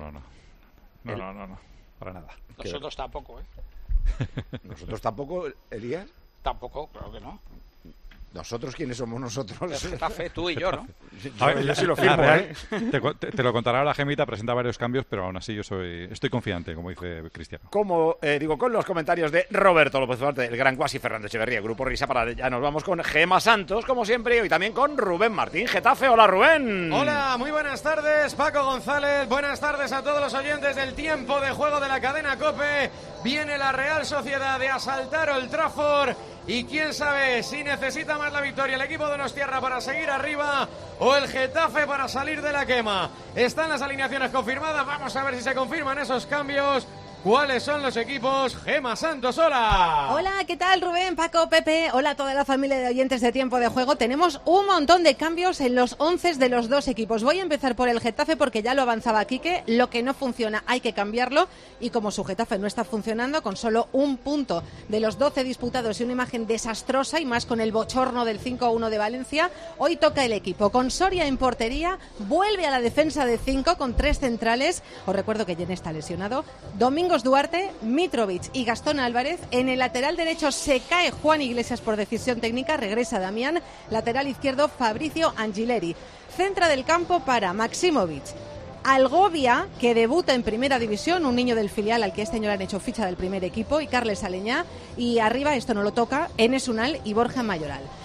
No. Para nada. Nosotros tampoco, ¿Nosotros tampoco, Elías? Tampoco, claro que no. ¿Nosotros quiénes somos nosotros? El Getafe, tú y yo, ¿no? Yo sí lo firmo, Te lo contará la Gemita, presenta varios cambios, pero aún así estoy confiante, como dice Cristiano. Como con los comentarios de Roberto López Duarte, el gran Guasi, Fernando Echeverría, Grupo Risa, ya nos vamos con Gema Santos, como siempre, y hoy también con Rubén Martín, Getafe. Hola, Rubén. Hola, muy buenas tardes, Paco González. Buenas tardes a todos los oyentes del tiempo de juego de la cadena COPE. Viene la Real Sociedad de asaltar Old Trafford. Y quién sabe si necesita más la victoria el equipo de Donostiarra para seguir arriba o el Getafe para salir de la quema. Están las alineaciones confirmadas, vamos a ver si se confirman esos cambios. ¿Cuáles son los equipos? Gema Santos, hola. Hola, ¿qué tal, Rubén, Paco, Pepe? Hola a toda la familia de oyentes de Tiempo de Juego. Tenemos un montón de cambios en los 11 de los dos equipos. Voy a empezar por el Getafe porque ya lo avanzaba Quique. Lo que no funciona hay que cambiarlo. Y como su Getafe no está funcionando, con solo un punto de los 12 disputados y una imagen desastrosa, y más con el bochorno del 5-1 de Valencia, hoy toca el equipo. Con Soria en portería, vuelve a la defensa de 5 con 3 centrales. Os recuerdo que Jen está lesionado. Domingo Duarte, Mitrovic y Gastón Álvarez. En el lateral derecho se cae Juan Iglesias por decisión técnica, regresa Damián. Lateral izquierdo, Fabricio Angileri. Centra del campo para Maximovic, Algovia, que debuta en Primera División, un niño del filial al que este año le han hecho ficha del primer equipo, y Carles Aleñá. Y arriba, esto no lo toca, Enes Unal y Borja Mayoral.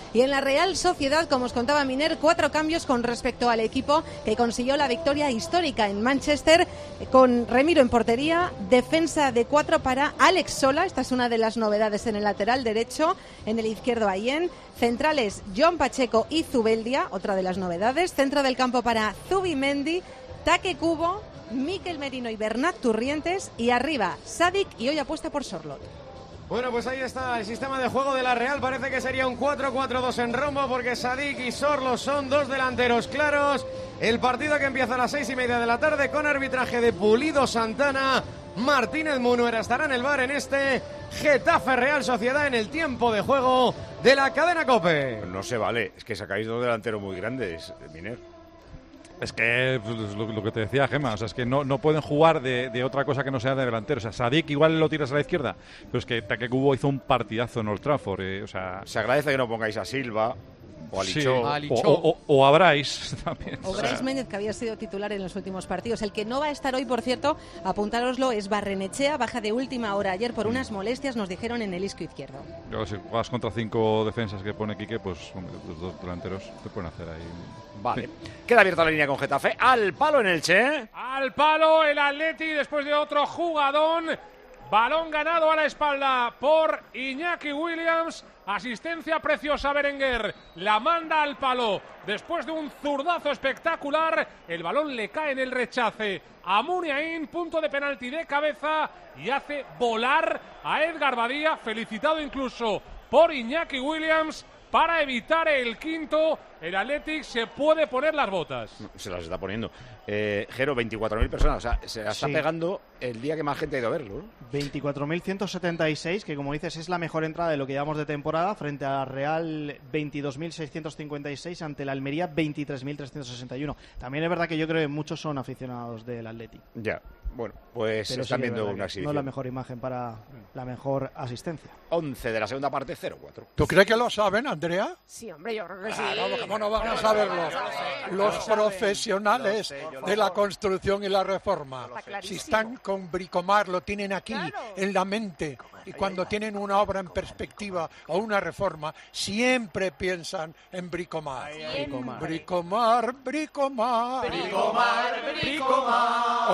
Y en la Real Sociedad, como os contaba Miner, 4 cambios con respecto al equipo que consiguió la victoria histórica en Manchester, con Remiro en portería, defensa de 4 para Alex Sola, esta es una de las novedades en el lateral derecho, en el izquierdo Ayen, centrales John Pacheco y Zubeldia, otra de las novedades, centro del campo para Zubimendi, Take Kubo, Mikel Merino y Bernat Turrientes, y arriba Sadik, y hoy apuesta por Sorloth. Bueno, pues ahí está el sistema de juego de la Real. Parece que sería un 4-4-2 en rombo, porque Sadik y Sorloth son 2 delanteros claros. El partido que empieza a las 6:30 de la tarde con arbitraje de Pulido Santana. Martínez Munuera estará en el bar en este Getafe Real Sociedad en el tiempo de juego de la cadena COPE. No se vale, es que sacáis 2 delanteros muy grandes, Miner. Es que pues, lo que te decía Gemma, o sea, es que no pueden jugar de otra cosa que no sea de delantero. O sea, Sadik igual lo tiras a la izquierda, pero es que Take Kubo hizo un partidazo en Old Trafford. O sea, se agradece que no pongáis a Silva o a Lichó. O a Bryce también. O Bryce Méndez, que había sido titular en los últimos partidos. El que no va a estar hoy, por cierto, apuntároslo, es Barrenechea, baja de última hora ayer por unas molestias, nos dijeron en el isquio izquierdo. Yo, si juegas contra 5 defensas que pone Quique, pues los 2 delanteros te pueden hacer ahí. Vale. Sí. Queda abierta la línea con Getafe. Al palo en Elche. Al palo el Atleti después de otro jugadón. Balón ganado a la espalda por Iñaki Williams. Asistencia preciosa a Berenguer. La manda al palo. Después de un zurdazo espectacular, el balón le cae en el rechace a Muniain, punto de penalti de cabeza, y hace volar a Edgar Badía, felicitado incluso por Iñaki Williams. Para evitar el quinto, el Athletic se puede poner las botas. Se las está poniendo. Jero, 24.000 personas. O sea, se la está pegando el día que más gente ha ido a verlo, ¿no? 24.176, que como dices es la mejor entrada de lo que llevamos de temporada, frente a Real 22.656, ante la Almería 23.361. También es verdad que yo creo que muchos son aficionados del Athletic. Ya, bueno, pues pero están sí, viendo una exhibición. No es la mejor imagen para la mejor asistencia. 11 de la segunda parte, 0-4. ¿Tú crees que lo saben, Andrea? Sí, hombre, yo creo que sí. ¿Cómo no van a saberlo? Los profesionales de la construcción y la reforma. Si están con Bricomar, lo tienen aquí, en la mente. Y cuando tienen una obra en perspectiva o una reforma, siempre piensan en Bricomar. Bricomar, Bricomar. Bricomar, Bricomar.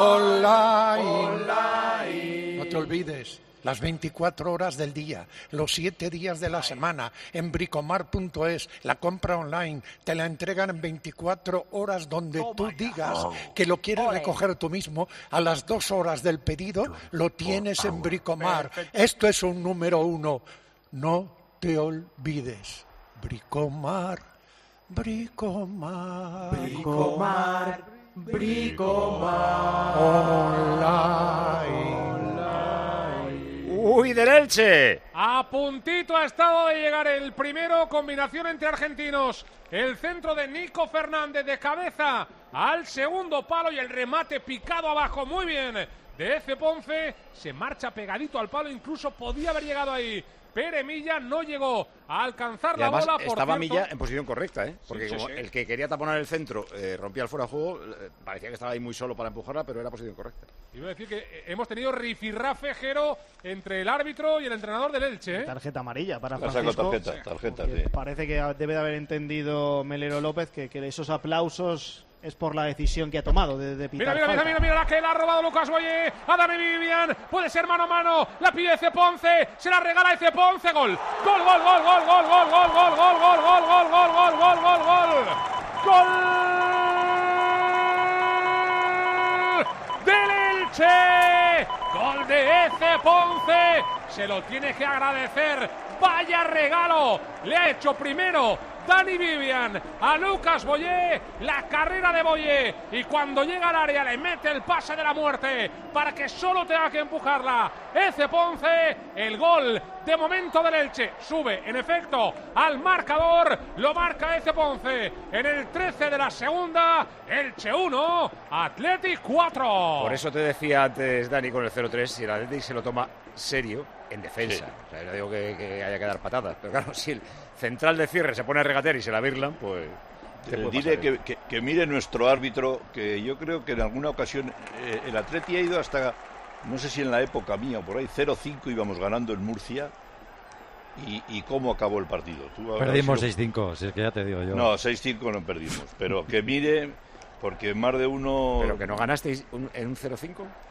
Online. No te olvides. Las 24 horas del día, los 7 días de la semana, en bricomar.es, la compra online, te la entregan en 24 horas donde tú digas que lo quieres recoger tú mismo, a las 2 horas del pedido lo tienes en Bricomar. Esto es un número 1, no te olvides. Bricomar, Bricomar, Bricomar, Bricomar. Online. ¡Uy, del Elche! A puntito ha estado de llegar el primero, combinación entre argentinos. El centro de Nico Fernández de cabeza al segundo palo y el remate picado abajo. Muy bien, de Eze Ponce. Se marcha pegadito al palo, incluso podía haber llegado ahí. Pere Milla no llegó a alcanzar la bola. Estaba Milla en posición correcta, porque como el que quería taponar el centro rompía el fuera de juego, parecía que estaba ahí muy solo para empujarla, pero era posición correcta. Iba a decir que hemos tenido rifirrafe, Jero, entre el árbitro y el entrenador del Elche. Tarjeta amarilla para Francisco. Tarjeta, sí. Parece que debe de haber entendido Melero López que esos aplausos es por la decisión que ha tomado de pitar falta. Mira, la que la ha robado Lucas Boyé a Dani Vivian, puede ser mano a mano, la pide Eze Ponce, se la regala Eze Ponce, gol del Elche, gol de Eze Ponce, se lo tiene que agradecer, vaya regalo, le ha hecho primero Dani Vivian a Lucas Boyé, la carrera de Boyé, y cuando llega al área le mete el pase de la muerte para que solo tenga que empujarla Eze Ponce. El gol de momento del Elche sube en efecto al marcador, lo marca Eze Ponce en el 13 de la segunda. Elche 1, Athletic 4. Por eso te decía antes, Dani, con el 0-3, si el Athletic se lo toma serio en defensa. Sí. O sea, yo digo que haya que dar patadas, pero claro, si el central de cierre se pone a regatear y se la birlan, pues... Dile que mire nuestro árbitro, que yo creo que en alguna ocasión el Atleti ha ido hasta, no sé si en la época mía o por ahí, 0-5 íbamos ganando en Murcia, y cómo acabó el partido. Perdimos 6-5, si es que ya te digo yo. No, 6-5 no perdimos, pero que mire, porque más de uno... ¿Pero que no ganasteis en un 0-5?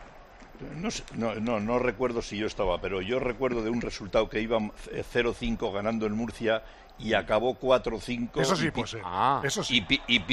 No recuerdo si yo estaba, pero yo recuerdo de un resultado que iban 0-5 ganando en Murcia y acabó 4-5. Eso sí, pues eso sí.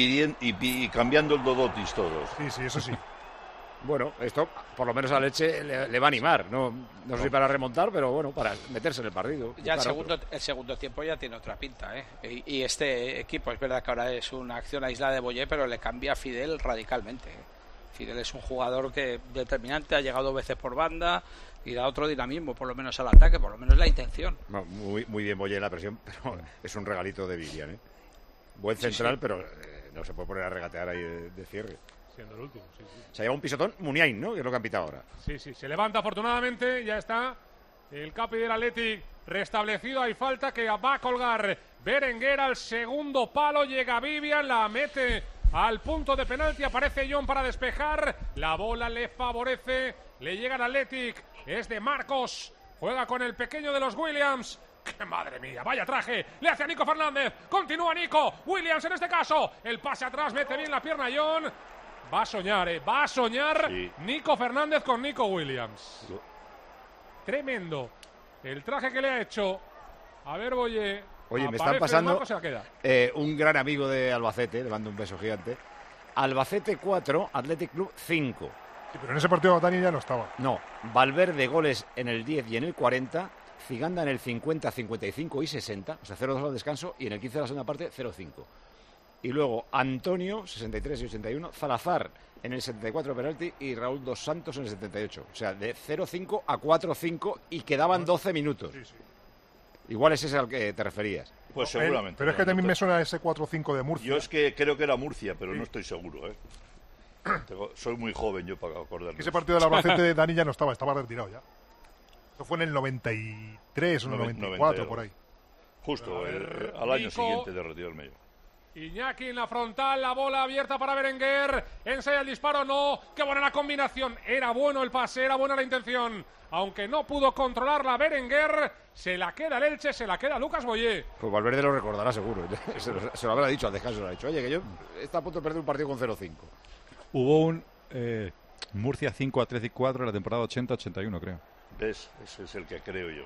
Y cambiando el Dodotis todos. Sí, eso sí. Bueno, esto por lo menos a Leche le va a animar, no sé si para remontar, pero bueno, para meterse en el partido. Ya el segundo tiempo ya tiene otra pinta, ¿eh? Y este equipo, es verdad que ahora es una acción aislada de Boyé, pero le cambia a Fidel radicalmente, ¿eh? Fidel es un jugador que determinante, ha llegado 2 veces por banda y da otro dinamismo, por lo menos al ataque, por lo menos la intención. Muy bien Boyé en la presión, pero es un regalito de Vivian, ¿eh? Buen central, sí. Pero no se puede poner a regatear ahí de cierre. Siendo el último, sí. Se ha llevado un pisotón Muniain, ¿no? Que es lo que han pitado ahora. Sí, se levanta afortunadamente, ya está el capi del Athletic restablecido, hay falta que va a colgar Berenguer al segundo palo, llega Vivian, la mete al punto de penalti, aparece John para despejar, la bola le favorece, le llega al Athletic, es de Marcos, juega con el pequeño de los Williams. ¡Qué madre mía! ¡Vaya traje! Le hace a Nico Fernández. Continúa Nico. Williams en este caso. El pase atrás, mete bien la pierna John. Va a soñar, va a soñar sí. Nico Fernández con Nico Williams. Sí. Tremendo. El traje que le ha hecho. A ver, Boyé. Oye, me están pasando un gran amigo de Albacete, le mando un beso gigante. Albacete 4, Athletic Club 5. Sí, pero en ese partido Dani ya no estaba. No, Valverde goles en el 10 y en el 40, Ciganda en el 50, 55 y 60, o sea 0-2 al descanso, y en el 15 de la segunda parte 0-5. Y luego Antonio, 63 y 81, Salazar en el 74 penalti y Raúl dos Santos en el 78. O sea, de 0-5 a 4-5 y quedaban 12 minutos. Sí. Igual es ese al que te referías. Pues seguramente. Pero es que también me suena ese 4-5 de Murcia. Yo es que creo que era Murcia, pero no estoy seguro, ¿eh? Soy muy joven yo para acordarme. Ese partido del Albacete de Dani ya no estaba retirado ya. Eso fue en el 93 o 94, por ahí. Justo, al año siguiente de retirarme yo. Iñaki en la frontal, la bola abierta para Berenguer, ensaya el disparo, no, qué buena la combinación, era bueno el pase, era buena la intención, aunque no pudo controlarla Berenguer, se la queda el Elche, se la queda Lucas Boyé. Pues Valverde lo recordará seguro, se lo habrá dicho al descanso, lo ha dicho, oye, que yo está a punto de perder un partido con 0-5. Hubo un Murcia 5 Athletic 4 en la temporada 80-81, creo. ¿Ves? Ese es el que creo yo,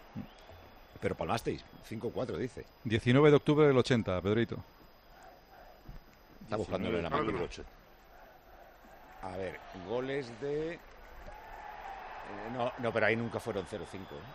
Pero palmasteis, 5-4 dice. 19 de octubre del 80, Pedrito. Está buscándolo en la máquina. A ver, goles de... No, pero ahí nunca fueron 0-5.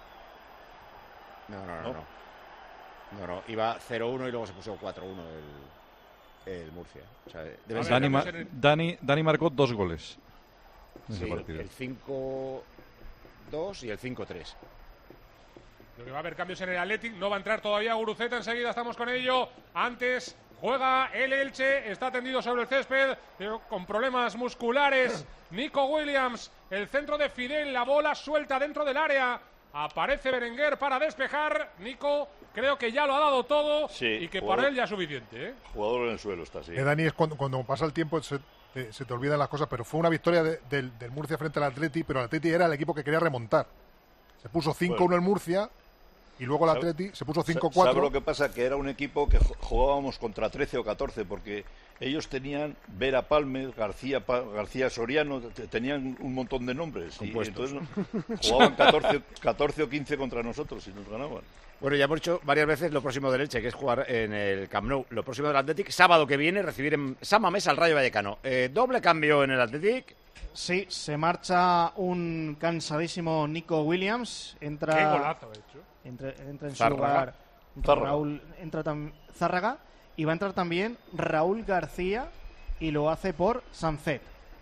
No, iba 0-1 y luego se puso 4-1 el Murcia. O sea, Dani marcó 2 goles. Sí, el 5-2 y el 5-3. Lo que va a haber cambios en el Athletic, no va a entrar todavía Guruceta, enseguida estamos con ello. Antes juega el Elche, está tendido sobre el césped, pero con problemas musculares. Nico Williams, el centro de Fidel, la bola suelta dentro del área. Aparece Berenguer para despejar. Nico, creo que ya lo ha dado todo y que para él ya es suficiente. Jugador en el suelo está así. Dani, es cuando pasa el tiempo se te olvidan las cosas, pero fue una victoria del Murcia frente al Atleti, pero el Atleti era el equipo que quería remontar. Se puso 5-1 el Murcia. Y luego el Atleti se puso 5-4. ¿Sabes lo que pasa? Que era un equipo que jugábamos contra 13 o 14, porque ellos tenían Vera Palme, García Soriano, tenían un montón de nombres. Y entonces jugaban 14 o 15 contra nosotros y nos ganaban. Bueno, ya hemos dicho varias veces lo próximo del Elche, que es jugar en el Camp Nou. Lo próximo del Athletic, sábado que viene, recibir en San Mamés al Rayo Vallecano. Doble cambio en el Athletic. Sí, se marcha un cansadísimo Nico Williams. Entra... ¡Qué golazo ha hecho! Entra en su lugar Raúl, Zárraga, y va a entrar también Raúl García y lo hace por Sancet.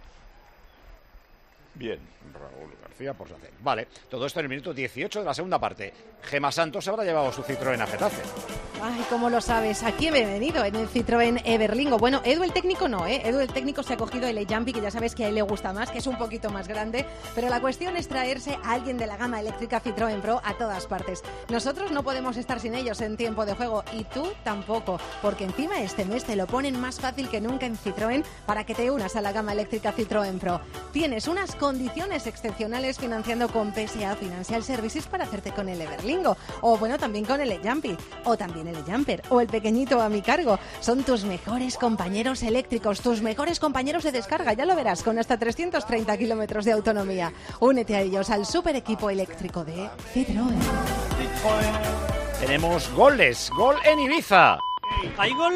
Bien, Raúl García por Sancet. Vale, todo esto en el minuto 18 de la segunda parte. Gema Santos se habrá llevado su Citroën a Getafe. Ay, ¿cómo lo sabes? Aquí me he venido, en el Citroën Everlingo. Bueno, Edu el técnico no, Edu el técnico se ha cogido el E-Jumpy, que ya sabes que a él le gusta más, que es un poquito más grande, pero la cuestión es traerse a alguien de la gama eléctrica Citroën Pro a todas partes. Nosotros no podemos estar sin ellos en tiempo de juego, y tú tampoco, porque encima este mes te lo ponen más fácil que nunca en Citroën para que te unas a la gama eléctrica Citroën Pro. Tienes unas condiciones excepcionales financiando con PSA Financial Services para hacerte con el Everlingo. O bueno, también con el eJumpy. O también el eJumper. O el pequeñito a mi cargo. Son tus mejores compañeros eléctricos, tus mejores compañeros de descarga. Ya lo verás, con hasta 330 kilómetros de autonomía. Únete a ellos, al super equipo eléctrico de Citroën. Tenemos goles. Gol en Ibiza. Hay gol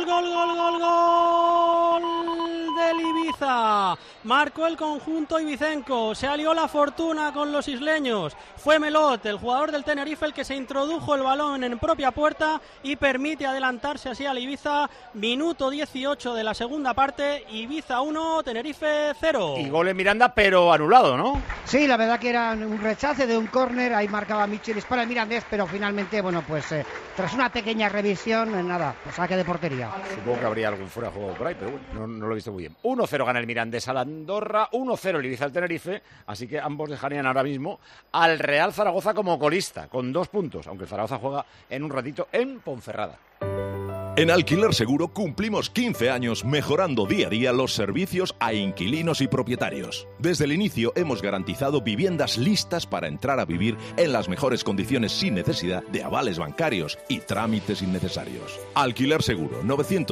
del Ibiza. Marcó el conjunto ibicenco. Se alió la fortuna con los isleños. Fue Melot, el jugador del Tenerife, el que se introdujo el balón en propia puerta y permite adelantarse así al Ibiza. Minuto 18 de la segunda parte. Ibiza 1, Tenerife 0. Y gol en Miranda, pero anulado, ¿no? Sí, la verdad que era un rechace de un córner. Ahí marcaba Michelis para el mirandés, pero finalmente, bueno, pues tras una pequeña revisión, nada, pues saque de portería. Supongo que habría algún fuera de juego por ahí, pero bueno, no lo he visto muy bien. 1-0 gana el Mirandés al Andorra, 1-0 el Ibiza al Tenerife, así que ambos dejarían ahora mismo al Real Zaragoza como colista, con 2 puntos, aunque el Zaragoza juega en un ratito en Ponferrada. En Alquiler Seguro cumplimos 15 años mejorando día a día los servicios a inquilinos y propietarios. Desde el inicio hemos garantizado viviendas listas para entrar a vivir en las mejores condiciones sin necesidad de avales bancarios y trámites innecesarios. Alquiler Seguro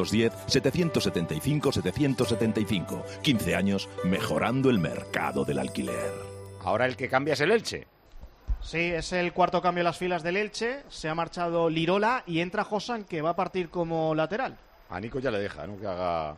910-775-775. 15 años mejorando el mercado del alquiler. Ahora el que cambia es el Elche. Sí, es el cuarto cambio en las filas del Elche. Se ha marchado Lirola y entra Josan, que va a partir como lateral. A Nico ya le deja, ¿no? Que haga...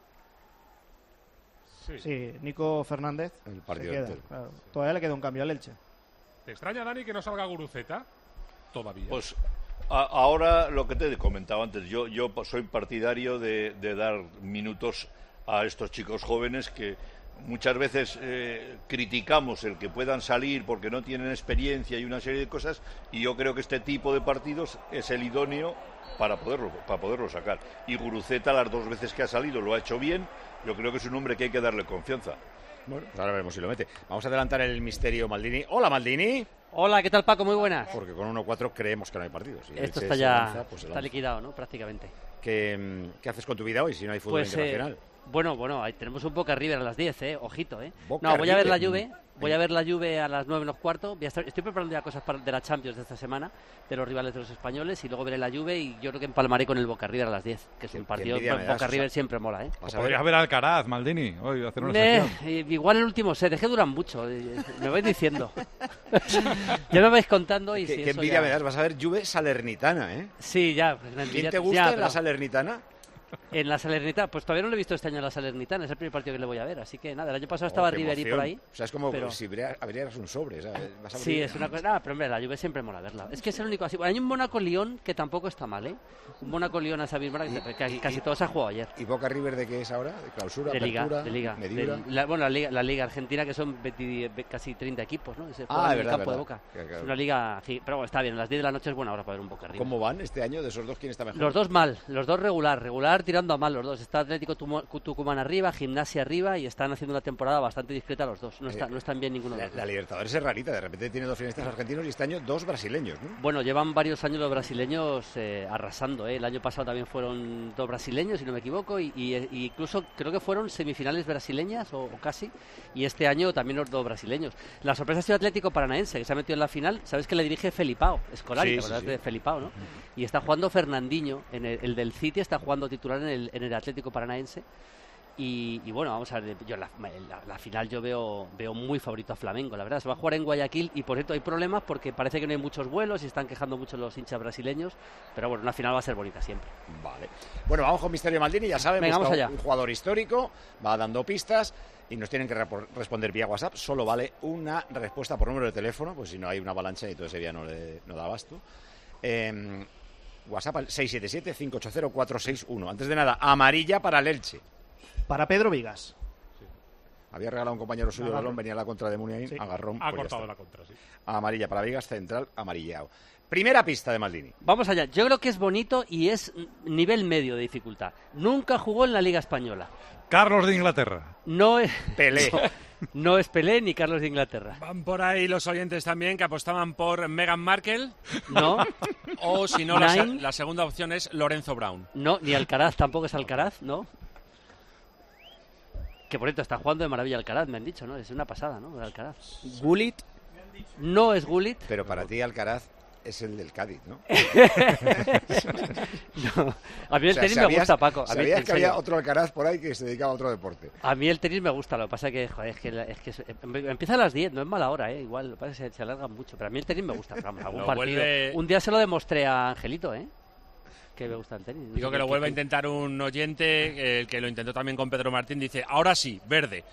Sí, Nico Fernández. El partido se queda, entero. claro. Todavía le queda un cambio al Elche. ¿Te extraña, Dani, que no salga Guruceta? Todavía. Pues ahora lo que te he comentado antes, yo soy partidario de dar minutos a estos chicos jóvenes que muchas veces criticamos el que puedan salir porque no tienen experiencia y una serie de cosas, y yo creo que este tipo de partidos es el idóneo para poderlo sacar. Y Guruceta, las 2 veces que ha salido, lo ha hecho bien. Yo creo que es un hombre que hay que darle confianza. Bueno, pues ahora veremos si lo mete. Vamos a adelantar el misterio Maldini. Hola, Maldini. Hola, ¿qué tal, Paco? Muy buenas. Porque con 1-4 creemos que no hay partidos. Si esto está ya está liquidado, ¿no? Prácticamente. ¿Qué haces con tu vida hoy si no hay fútbol internacional? Bueno, ahí tenemos un Boca River a las 10, ojito, Boca voy a ver la River. Voy a ver la Juve a las 9 menos cuarto. Estoy preparando ya cosas de la Champions de esta semana, de los rivales de los españoles, y luego veré la Juve y yo creo que empalmaré con el Boca River a las 10, que es un partido. Boca River siempre mola, Podrías ver Alcaraz, Maldini, hoy hacer una sección. Igual el último set, es que duran mucho, me vais diciendo. Ya me vais contando y ¿Qué envidia me das? Vas a ver Juve Salernitana, ¿eh? Sí, ya. ¿Quién te gusta en la Salernitana? En la Salernitana, pues todavía no lo he visto este año en la Salernitana, es el primer partido que le voy a ver, así que nada, el año pasado estaba Ribéry por ahí. O sea, es como si abrieras un sobre, ¿sabes? Sí, es una cosa, pero hombre, la Juve siempre mola verla. Es que es el único así. Bueno, hay un Mónaco-Lión que tampoco está mal, Un Mónaco-Lión a esa misma hora, que casi todos se ha jugado ayer. ¿Y Boca River de qué es ahora? ¿De clausura, de apertura, liga. La Liga Argentina, que son casi 30 equipos, ¿no? Se juega en el campo de Boca. Claro. Es una liga, sí, pero bueno, está bien, a las 10 de la noche es buena hora para ver un Boca River. ¿Cómo van este año? ¿De esos dos quién está mejor? Los dos mal, los dos regular tirando a mal los dos. Está Atlético Tucumán arriba, Gimnasia arriba, y están haciendo una temporada bastante discreta los dos. No están bien ninguno de los dos. La Libertadores es rarita, de repente tiene 2 finalistas argentinos y este año 2 brasileños, ¿no? Bueno, llevan varios años los brasileños arrasando, El año pasado también fueron 2 brasileños, si no me equivoco, y incluso creo que fueron semifinales brasileñas o casi, y este año también los 2 brasileños. La sorpresa ha sido Atlético Paranaense, que se ha metido en la final. Sabes que le dirige Felipao Scolari, ¿te acuerdas de Felipao, no? Y está jugando Fernandinho, el del City, está jugando titular en el Atlético Paranaense. Y bueno, vamos a ver, yo la final yo veo muy favorito a Flamengo, la verdad. Se va a jugar en Guayaquil y por cierto hay problemas porque parece que no hay muchos vuelos y están quejando mucho los hinchas brasileños, pero bueno, una final va a ser bonita siempre. Vale. Bueno, vamos con Misterio Maldini, ya saben, vamos allá. Un jugador histórico, va dando pistas y nos tienen que responder vía WhatsApp. Solo vale una respuesta por número de teléfono, pues si no hay una avalancha y todo ese día no da abasto. WhatsApp al 677-580-461. Antes de nada, amarilla para el Elche. Para Pedro Vigas. Sí. Había regalado un compañero suyo el balón, venía a la contra de Muniain, agarrón. Ha cortado la contra, sí. Amarilla para Vigas, central, amarillado. Primera pista de Maldini. Vamos allá. Yo creo que es bonito y es nivel medio de dificultad. Nunca jugó en la Liga Española. Carlos de Inglaterra. No es... Pelé. No es Pelé ni Carlos de Inglaterra. Van por ahí los oyentes también que apostaban por Meghan Markle. No. O si no, la segunda opción es Lorenzo Brown. No, ni Alcaraz, tampoco es Alcaraz, ¿no? Que por cierto está jugando de maravilla Alcaraz, me han dicho, ¿no? Es una pasada, ¿no? De Alcaraz. Gullit. No es Gullit. Pero para ti Alcaraz es el del Cádiz, ¿no? No. A mí el tenis me gusta, Paco. ¿Sabías que había otro Alcaraz por ahí que se dedicaba a otro deporte? A mí el tenis me gusta, lo que pasa es que empieza a las 10, no es mala hora, igual, lo que pasa es que se alarga mucho, pero a mí el tenis me gusta, vamos, algún partido. Un día se lo demostré a Angelito, que me gusta el tenis. No Digo que lo vuelve a intentar un oyente, el que lo intentó también con Pedro Martín, dice, ahora sí, verde.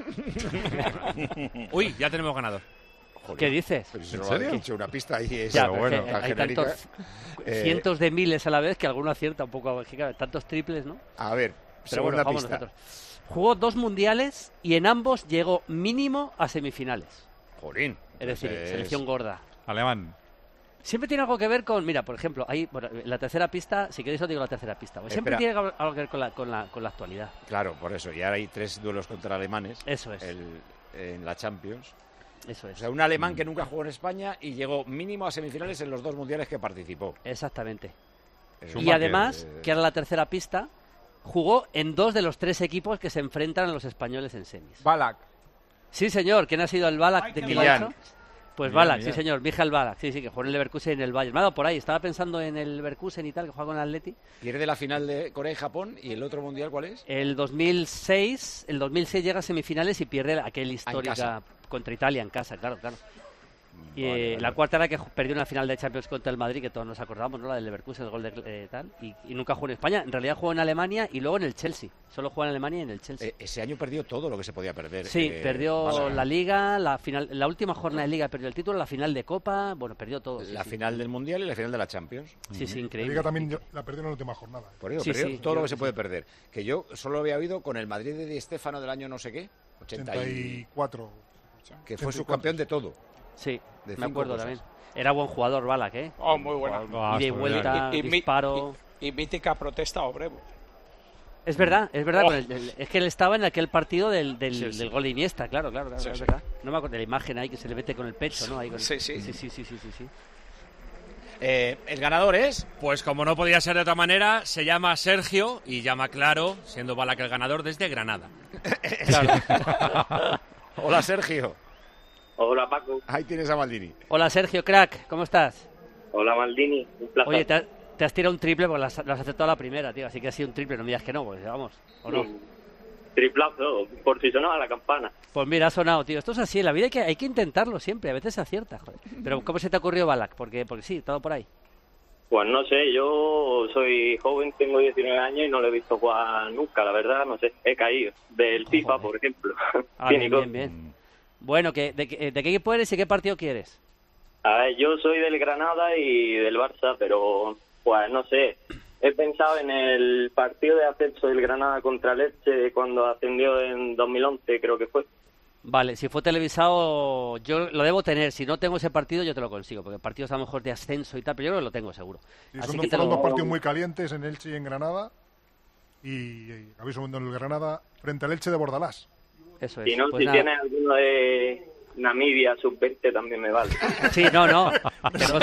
Uy, ya tenemos ganador. Joder, ¿qué dices? Pero si no lo habéis dicho, una pista ahí es ya, bueno, tan hay genérica. Tantos, cientos de miles a la vez que alguno acierta un poco, tantos triples, ¿no? A ver, pero bueno, vamos pista. Nosotros. Jugó 2 mundiales y en ambos llegó mínimo a semifinales. Jolín. Es decir, selección gorda. Alemán. Siempre tiene algo que ver con, mira, por ejemplo, la tercera pista, si queréis os digo la tercera pista, siempre tiene algo que ver con la actualidad. Claro, por eso, y ahora hay 3 duelos contra alemanes. Eso es. En la Champions. Eso es. O sea, un alemán que nunca jugó en España y llegó mínimo a semifinales en los 2 mundiales que participó. Exactamente. Y además, que era la tercera pista, jugó en 2 de los 3 equipos que se enfrentan a los españoles en semis. Ballack. Sí, señor. ¿Quién ha sido el Ballack de Millán? Pues Ballack, sí señor, Michael Ballack, sí, que jugó en el Leverkusen y en el Bayern. Me ha dado por ahí, estaba pensando en el Leverkusen y tal, que juega con el Atleti. Pierde la final de Corea y Japón, ¿y el otro mundial cuál es? El 2006 llega a semifinales y pierde aquel histórica contra Italia en casa, claro. Y la cuarta era que perdió una final de Champions contra el Madrid, que todos nos acordamos, ¿no? La del Leverkusen, el gol de tal, y nunca jugó en España. En realidad jugó en Alemania y luego en el Chelsea. Solo jugó en Alemania y en el Chelsea. Ese año perdió todo lo que se podía perder. Sí, perdió la Liga, la última jornada de Liga perdió el título, la final de Copa, bueno, perdió todo. La final del Mundial y la final de la Champions. Sí, increíble. La Liga también la perdió en la última jornada. Por eso, perdió todo lo que se puede perder. Que yo solo había oído con el Madrid de Di Stéfano del año no sé qué, 84. Que fue subcampeón de todo. Sí, me acuerdo también. Era buen jugador Ballack, muy buena. Y de vuelta, disparo. Y mítica protesta Obrevo. Es verdad. Es que él estaba en aquel partido del gol de Iniesta, claro, Sí. es verdad. No me acuerdo de la imagen ahí que se le mete con el pecho, ¿no? Ahí con Sí. El ganador es... Pues como no podía ser de otra manera, se llama Sergio y llama claro, siendo Ballack el ganador, desde Granada. Claro. Hola, Sergio. Hola, Paco. Ahí tienes a Maldini. Hola, Sergio, crack, ¿cómo estás? Hola, Maldini, un placer. Oye, te has tirado un triple porque lo has aceptado a la primera, tío, así que ha sido un triple, no me digas que no, pues vamos, ¿o no? Triplazo, por si sonaba la campana. Pues mira, ha sonado, tío. Esto es así, en la vida hay que intentarlo siempre, a veces se acierta, joder. Pero ¿cómo se te ocurrió Ballack? Porque sí, todo por ahí. Pues no sé, yo soy joven, tengo 19 años y no lo he visto jugar nunca, la verdad, no sé, he caído. Del FIFA, por ejemplo. Bien. Bueno, ¿de qué equipo eres y qué partido quieres? A ver, yo soy del Granada y del Barça, pero pues no sé. He pensado en el partido de ascenso del Granada contra el Elche cuando ascendió en 2011, creo que fue. Vale, si fue televisado yo lo debo tener. Si no tengo ese partido yo te lo consigo, porque partidos a lo mejor de ascenso y tal, pero yo creo que lo tengo seguro. Sí, fueron 2 partidos muy calientes en Elche y en Granada. Y habéis segundo en el Granada frente al Elche de Bordalás. Eso es. Si no, pues si nada. tienes alguno de Namibia sub-20 también me vale. Sí, no. Tengo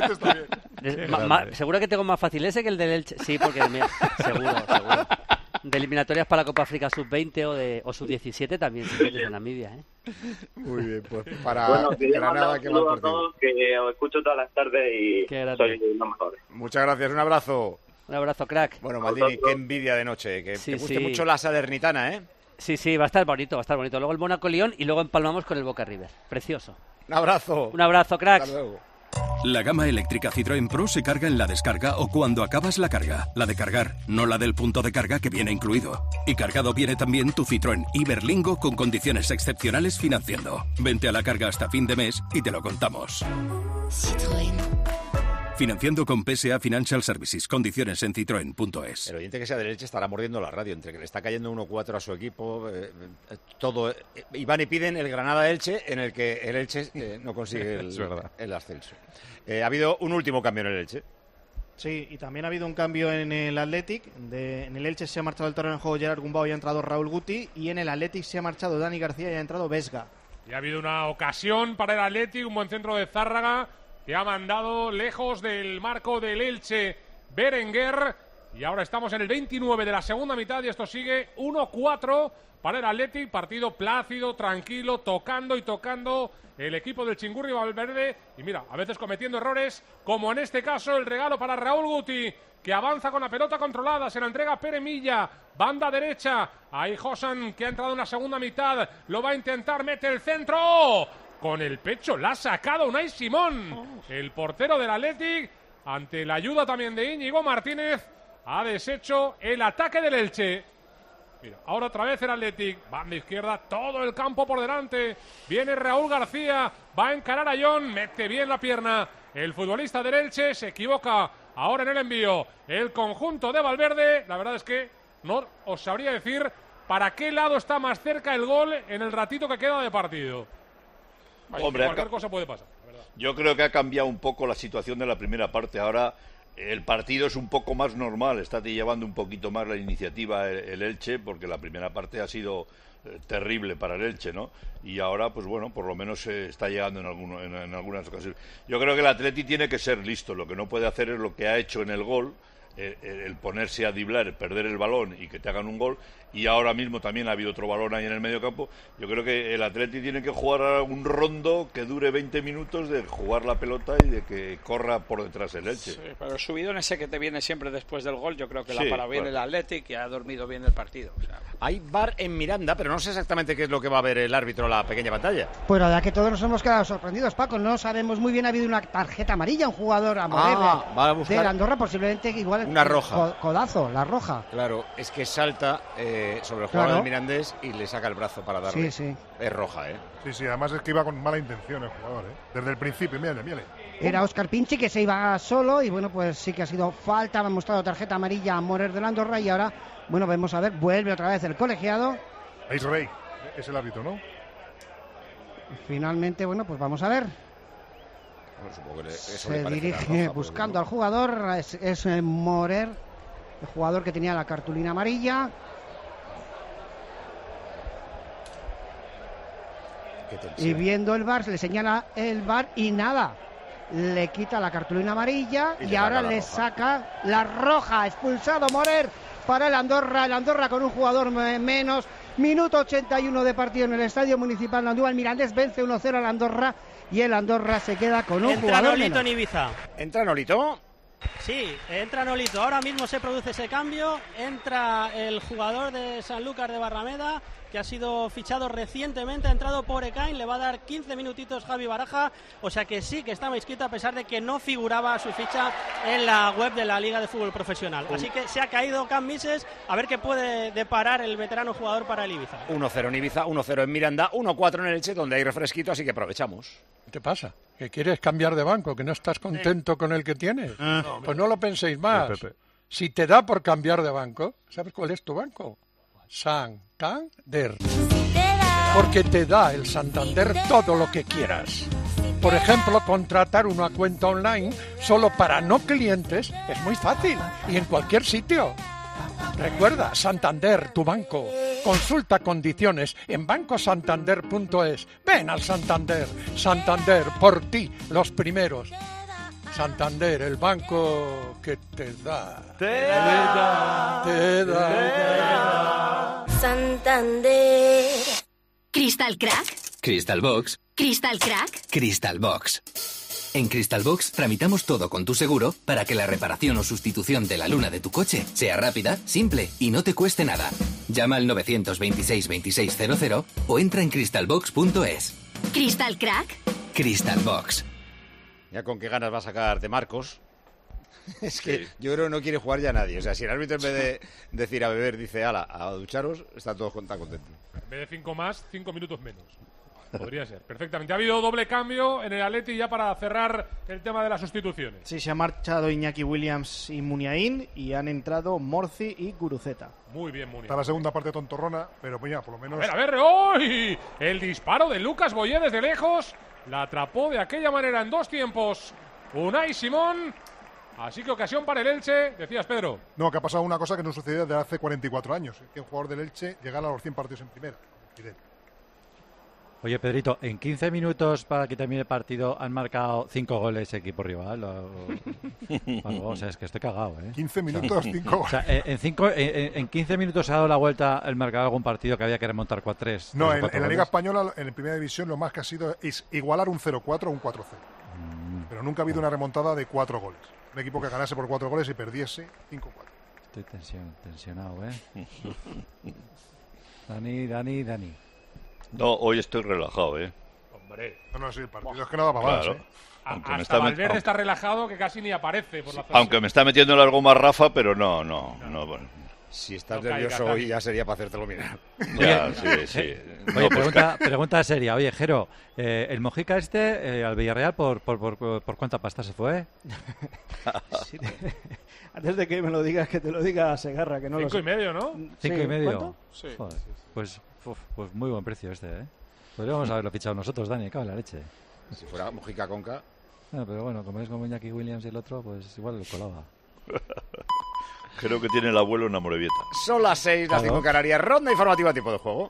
seguro. Seguro que tengo más fácil ese que el del Elche. Sí, porque mira, seguro. De eliminatorias para la Copa África sub-20 o sub-17 también, si quieres, de Namibia, Muy bien, pues para bueno, Granada, que a todos, que os escucho todas las tardes y sois los mejores. Muchas gracias, un abrazo. Un abrazo, crack. Bueno, Maldini, qué envidia de noche. Que te guste mucho la Salernitana, ¿eh? Sí, va a estar bonito. Luego el Mónaco-Lyon y luego empalmamos con el Boca River. Precioso. Un abrazo. Un abrazo, cracks. Hasta luego. La gama eléctrica Citroën Pro se carga en la descarga o cuando acabas la carga. La de cargar, no la del punto de carga que viene incluido. Y cargado viene también tu Citroën Iberlingo con condiciones excepcionales financiando. Vente a la carga hasta fin de mes y te lo contamos. Citroën. Financiando con PSA Financial Services. Condiciones en citroen.es. El oyente que sea de Elche estará mordiendo la radio, entre que le está cayendo 1-4 a su equipo, todo. Y van y piden el Granada-Elche, en el que el Elche no consigue el ascenso. Ha habido un último cambio en el Elche. Sí, y también ha habido un cambio en el Athletic. En el Elche se ha marchado el terreno de juego Gerard Gumbau y ha entrado Raúl Guti. Y en el Athletic se ha marchado Dani García y ha entrado Vesga. Y ha habido una ocasión para el Athletic, un buen centro de Zárraga, que ha mandado lejos del marco del Elche Berenguer, Y ahora estamos en el 29 de la segunda mitad y esto sigue 1-4 para el Athletic. Partido plácido, tranquilo, tocando y tocando el equipo del Chingurri Valverde. Y mira, a veces cometiendo errores, como en este caso el regalo para Raúl Guti, que avanza con la pelota controlada, se la entrega Pere Milla, banda derecha. Ahí Josan, que ha entrado en la segunda mitad, lo va a intentar, mete el centro. Con el pecho la ha sacado Unai Simón, el portero del Athletic, ante la ayuda también de Íñigo Martínez. Ha deshecho el ataque del Elche. Mira, ahora otra vez el Athletic. Banda izquierda, todo el campo por delante. Viene Raúl García, va a encarar a John, mete bien la pierna. El futbolista del Elche se equivoca ahora en el envío. El conjunto de Valverde, la verdad es que no os sabría decir para qué lado está más cerca el gol en el ratito que queda de partido. Hombre, cualquier cosa puede pasar, la verdad. Yo creo que ha cambiado un poco la situación de la primera parte. Ahora el partido es un poco más normal, está llevando un poquito más la iniciativa el Elche, porque la primera parte ha sido terrible para el Elche, ¿no? Y ahora, pues bueno, por lo menos está llegando en algunas ocasiones. Yo creo que el Atleti tiene que ser listo, lo que no puede hacer es lo que ha hecho en el gol, el ponerse a driblar, perder el balón y que te hagan un gol. Y ahora mismo también ha habido otro balón ahí en el medio campo. Yo creo que el Atleti tiene que jugar un rondo que dure 20 minutos de jugar la pelota y de que corra por detrás el Elche. Sí, pero el subidón ese que te viene siempre después del gol, yo creo que Sí, la para bien claro. el Athletic y ha dormido bien el partido. O sea, Hay VAR en Miranda, pero no sé exactamente qué es lo que va a ver el árbitro en la pequeña pantalla. Pues la verdad que todos nos hemos quedado sorprendidos, Paco. No sabemos muy bien, ha habido una tarjeta amarilla, un jugador a morir va a buscar de Andorra, posiblemente igual una roja. Codazo, la roja. Claro, es que salta sobre el jugador Claro. del Mirandés y le saca el brazo para darle. Sí, sí. Es roja, Sí, sí, además es que iba con mala intención el jugador, desde el principio, mírale. Era Óscar Pinchi que se iba solo y bueno, pues sí que ha sido falta, me ha mostrado tarjeta amarilla a Morer de la Andorra y ahora, bueno, vamos a ver, vuelve otra vez el colegiado. Ahí es Rey, es el árbitro, ¿no? Finalmente, bueno, pues vamos a ver. Bueno, supongo que eso Se le parece dirige roja, buscando al jugador, es Morer, el jugador que tenía la cartulina amarilla. Y viendo el VAR, le señala el VAR y nada, le quita la cartulina amarilla y ahora le saca la roja. Expulsado Morer para el Andorra con un jugador menos. Minuto 81 de partido en el Estadio Municipal de Andújar. El Mirandés vence 1-0 al Andorra y el Andorra se queda con un Entra jugador Nolito menos. en Ibiza. ¿Entra Nolito? Sí, entra Nolito. Ahora mismo se produce ese cambio. Entra el jugador de Sanlúcar de Barrameda, que ha sido fichado recientemente, ha entrado por Ekain, le va a dar 15 minutitos Javi Baraja, o sea que sí que estaba inscrito a pesar de que no figuraba su ficha en la web de la Liga de Fútbol Profesional. Así que se ha caído Can Mises, a ver qué puede deparar el veterano jugador para el Ibiza. 1-0 en Ibiza, 1-0 en Miranda, 1-4 en el Elche, donde hay refresquito, así que aprovechamos. ¿Qué te pasa? ¿Que quieres cambiar de banco? ¿Que no estás contento con el que tienes? Pues no lo penséis más. Si te da por cambiar de banco, ¿sabes cuál es tu banco? Santander. Porque te da el Santander todo lo que quieras. Por ejemplo, contratar una cuenta online solo para no clientes es muy fácil y en cualquier sitio. Recuerda, Santander, tu banco. Consulta condiciones en bancosantander.es. Ven al Santander. Santander, por ti, los primeros. Santander, el banco que te da. Te da. Santander. Crystal Crack. Crystal Box. Crystal Crack. Crystal Box. En Crystal Box tramitamos todo con tu seguro para que la reparación o sustitución de la luna de tu coche sea rápida, simple y no te cueste nada. Llama al 926 2600 o entra en crystalbox.es. Crystal Crack. Crystal Box. Ya con qué ganas va a sacar de Marcos. Es que yo creo que no quiere jugar ya nadie. O sea, si el árbitro en vez de decir a beber dice ala, a ducharos, están todos tan contentos. En vez de 5 más, 5 minutos menos. Podría ser, perfectamente. Ha habido doble cambio en el Atleti ya para cerrar el tema de las sustituciones. Sí, se ha marchado Iñaki Williams y Muniain y han entrado Morci y Guruceta. Muy bien, Muniain. Está la segunda parte tontorrona, pero mira, por lo menos... A ver, ¡uy! El disparo de Lucas Boyé desde lejos. La atrapó de aquella manera en 2 tiempos Unai Simón. Así que ocasión para el Elche, decías, Pedro. No, que ha pasado una cosa que no sucedía desde hace 44 años. Que un jugador del Elche llegara a los 100 partidos en primera. Fidel. Oye, Pedrito, en 15 minutos para que termine el partido han marcado 5 goles equipo rival. O sea, es que estoy cagado, ¿eh? 15 minutos, 5 goles. O sea, en 15 minutos se ha dado la vuelta el marcador de algún partido que había que remontar 4-3. No, en la Liga Española, en la Primera División, lo más que ha sido es igualar un 0-4 o un 4-0. Pero nunca ha habido una remontada de 4 goles. Un equipo que ganase por 4 goles y perdiese 5-4. Estoy tensionado, ¿eh? Dani. No, hoy estoy relajado, ¿eh? Hombre. No, sí, el partido es que no da para claro. más, ¿eh? Hasta Valverde está relajado que casi ni aparece por la zona. Aunque me está metiendo en algo más Rafa, pero no. Bueno. Si estás nervioso hoy ya sería para hacértelo mirar. Ya, sí. Oye, pregunta seria. Oye, Jero, ¿el Mojica al Villarreal por cuánta pasta se fue? Sí, antes de que me lo digas, que te lo diga Segarra, que no 5 y medio, ¿no? 5 y medio. ¿Cuánto? Sí. Joder, pues muy buen precio ¿eh? Podríamos haberlo fichado nosotros, Dani, cabe la leche. Si fuera Mojica Conca. No, pero bueno, como es como Iñaki Williams y el otro, pues igual lo colaba. Creo que tiene el abuelo una morevieta. Son las 6, las 5 en Canarias. Ronda informativa, tipo de juego.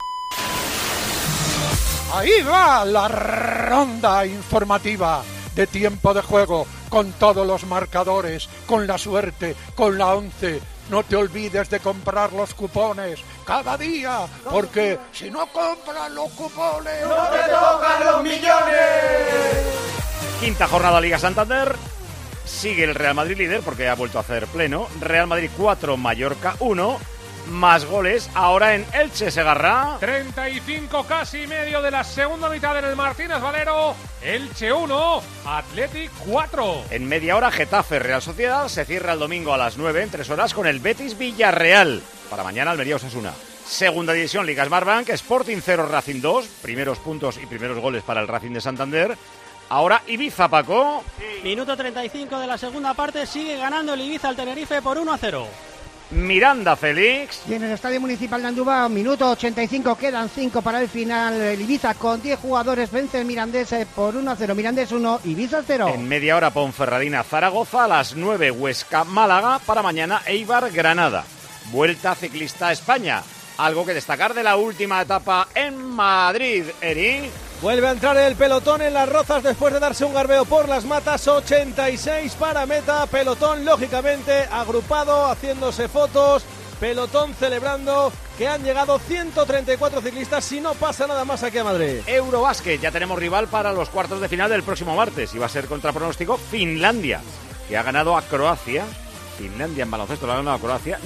Ahí va la ronda informativa de tiempo de juego, con todos los marcadores, con la suerte, con la 11. No te olvides de comprar los cupones cada día, porque si no compras los cupones... ¡No te tocan los millones! Quinta jornada Liga Santander. Sigue el Real Madrid líder porque ha vuelto a hacer pleno. Real Madrid 4, Mallorca 1. Más goles ahora en Elche, Segarra. 35 casi y medio de la segunda mitad en el Martínez Valero. Elche 1, Athletic 4. En media hora Getafe Real Sociedad. Se cierra el domingo a las 9 en 3 horas con el Betis Villarreal. Para mañana Almería Osasuna. Segunda división Liga Smartbank, Sporting 0, Racing 2. Primeros puntos y primeros goles para el Racing de Santander. Ahora Ibiza, Paco. Minuto 35 de la segunda parte, sigue ganando el Ibiza al Tenerife por 1-0. Miranda, Félix. Y en el Estadio Municipal de Andúba, minuto 85, quedan 5 para el final. El Ibiza con 10 jugadores vence el Mirandés por 1-0. Mirandés 1, Ibiza 0. En media hora Ponferradina, Zaragoza. A las 9 Huesca, Málaga. Para mañana Eibar, Granada. Vuelta ciclista a España. Algo que destacar de la última etapa en Madrid, Eri. Vuelve a entrar el pelotón en Las Rozas después de darse un garbeo por las matas. 86 para meta. Pelotón, lógicamente, agrupado, haciéndose fotos. Pelotón celebrando que han llegado 134 ciclistas si no pasa nada más aquí a Madrid. Eurobásquet, ya tenemos rival para los cuartos de final del próximo martes. Y va a ser contra pronóstico Finlandia, que ha ganado a Croacia. Finlandia en baloncesto la ha ganado a Croacia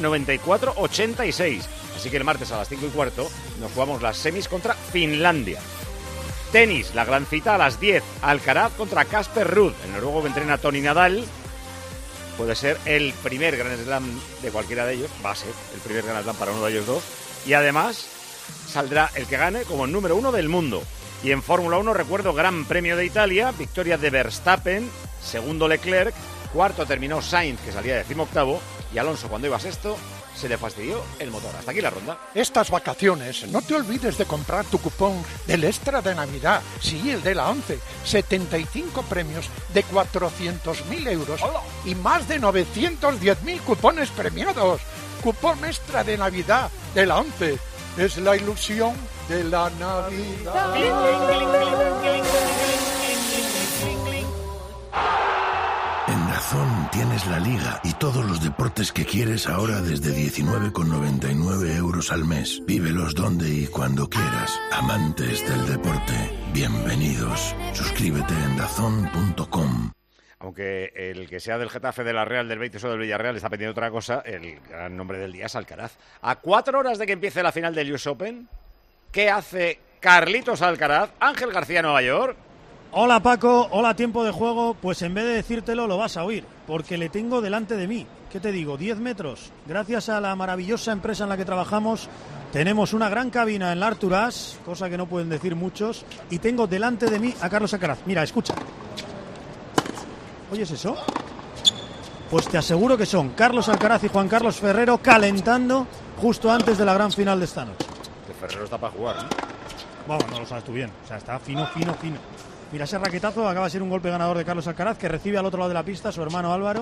94-86. Así que el martes a las 5:15 nos jugamos las semis contra Finlandia. Tenis, la gran cita a las 10. Alcaraz contra Casper Ruud. El noruego que entrena Toni Nadal. Puede ser el primer Grand Slam de cualquiera de ellos. Va a ser el primer Grand Slam para uno de ellos dos. Y además saldrá el que gane como el número 1 del mundo. Y en Fórmula 1 recuerdo Gran Premio de Italia. Victoria de Verstappen. Segundo Leclerc. Cuarto terminó Sainz, que salía 18º. Y Alonso, cuando iba sexto, se le fastidió el motor. Hasta aquí la ronda. Estas vacaciones, no te olvides de comprar tu cupón del Extra de Navidad. Sí, el de la 11. 75 premios de 400.000 euros. ¡Hola! Y más de 910.000 cupones premiados. Cupón Extra de Navidad de la 11. Es la ilusión de la Navidad. En DAZN tienes la Liga y todos los deportes que quieres ahora desde 19,99 euros al mes. Vívelos donde y cuando quieras. Amantes del deporte, bienvenidos. Suscríbete en DAZN.com. Aunque el que sea del Getafe, de la Real, del Betis o del Villarreal está pendiente otra cosa, el gran nombre del día es Alcaraz. A 4 horas de que empiece la final del US Open, ¿qué hace Carlitos Alcaraz? Ángel García, Nueva York. Hola Paco, hola tiempo de juego. Pues en vez de decírtelo lo vas a oír, porque le tengo delante de mí. ¿Qué te digo? 10 metros. Gracias a la maravillosa empresa en la que trabajamos, tenemos una gran cabina en la Arthur Ashe, cosa que no pueden decir muchos, y tengo delante de mí a Carlos Alcaraz. Mira, escucha. ¿Oyes eso? Pues te aseguro que son Carlos Alcaraz y Juan Carlos Ferrero calentando justo antes de la gran final de esta noche. Que Ferrero está para jugar, ¿no? Vamos, no lo sabes tú bien. O sea, está fino. Mira, ese raquetazo acaba de ser un golpe ganador de Carlos Alcaraz, que recibe al otro lado de la pista a su hermano Álvaro.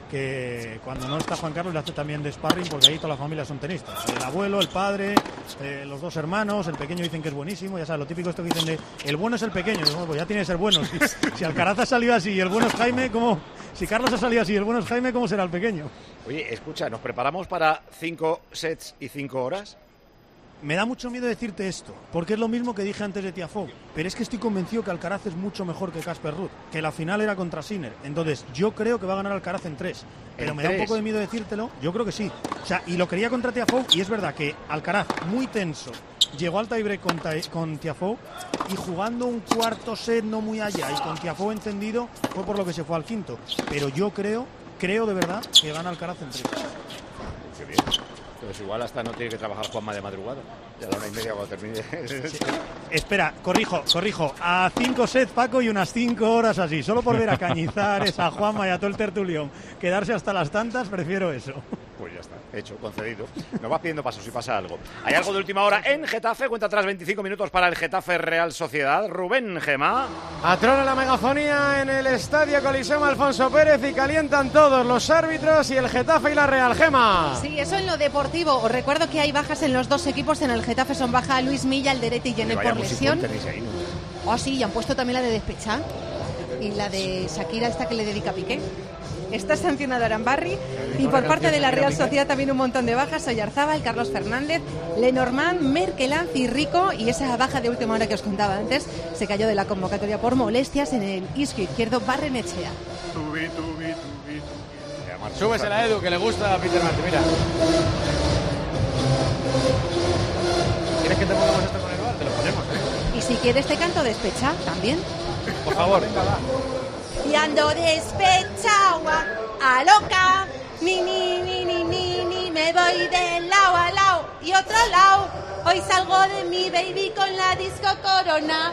que cuando no está Juan Carlos le hace también de sparring, porque ahí toda la familia son tenistas. El abuelo, el padre, los dos hermanos, el pequeño dicen que es buenísimo, ya sabes, lo típico esto que dicen de el bueno es el pequeño, y bueno, pues ya tiene que ser bueno. Si Alcaraz ha salido así y el bueno es Jaime, ¿cómo? Si Carlos ha salido así y el bueno es Jaime, ¿cómo será el pequeño? Oye, escucha, ¿nos preparamos para 5 sets y 5 horas? Me da mucho miedo decirte esto, porque es lo mismo que dije antes de Tiafoe, pero es que estoy convencido que Alcaraz es mucho mejor que Casper Ruud, que la final era contra Sinner, entonces yo creo que va a ganar Alcaraz en 3, pero me da un poco de miedo decírtelo, yo creo que sí, o sea, y lo quería contra Tiafoe, y es verdad que Alcaraz, muy tenso, llegó al tiebreak con Tiafoe, y jugando un cuarto set no muy allá, y con Tiafoe entendido, fue por lo que se fue al quinto, pero yo creo de verdad que gana Alcaraz en 3. Qué bien. Pues igual hasta no tiene que trabajar Juanma de madrugada. Ya a la 1:30 cuando termine. Sí. Espera, corrijo. A 5 sets, Paco, y unas 5 horas así. Solo por ver a Cañizares, a Juanma y a todo el tertulión quedarse hasta las tantas, prefiero eso. Pues ya está, hecho, concedido. Nos vas pidiendo paso si pasa algo. Hay algo de última hora en Getafe. Cuenta atrás 25 minutos para el Getafe Real Sociedad. Rubén Gemá. Atrona la megafonía en el Estadio Coliseum Alfonso Pérez y calientan todos los árbitros y el Getafe y la Real. Gema. Sí, eso en lo deportivo. Os recuerdo que hay bajas en los dos equipos. En el Getafe son baja Luis Milla, Alderete y Gené por lesión. Oh, sí, y han puesto también la de Despechá y la de Shakira, esta que le dedica a Piqué. Está sancionado Arambarri y por parte de la Real Sociedad también un montón de bajas. Oyarzábal, Carlos Fernández, Lenormand, Merkelanz y Rico, y esa baja de última hora que os contaba antes se cayó de la convocatoria por molestias en el isquio izquierdo Barrenechea. Súbesela a Edu, que le gusta a Peter Martin, mira. ¿Quieres que te pongamos esto con el bar? Te lo ponemos, Y si quieres te canto Despechá también. Por favor. Y ando despechao a loca, ni, me voy de lado a lado y otro lado. Hoy salgo de mi baby con la disco Corona.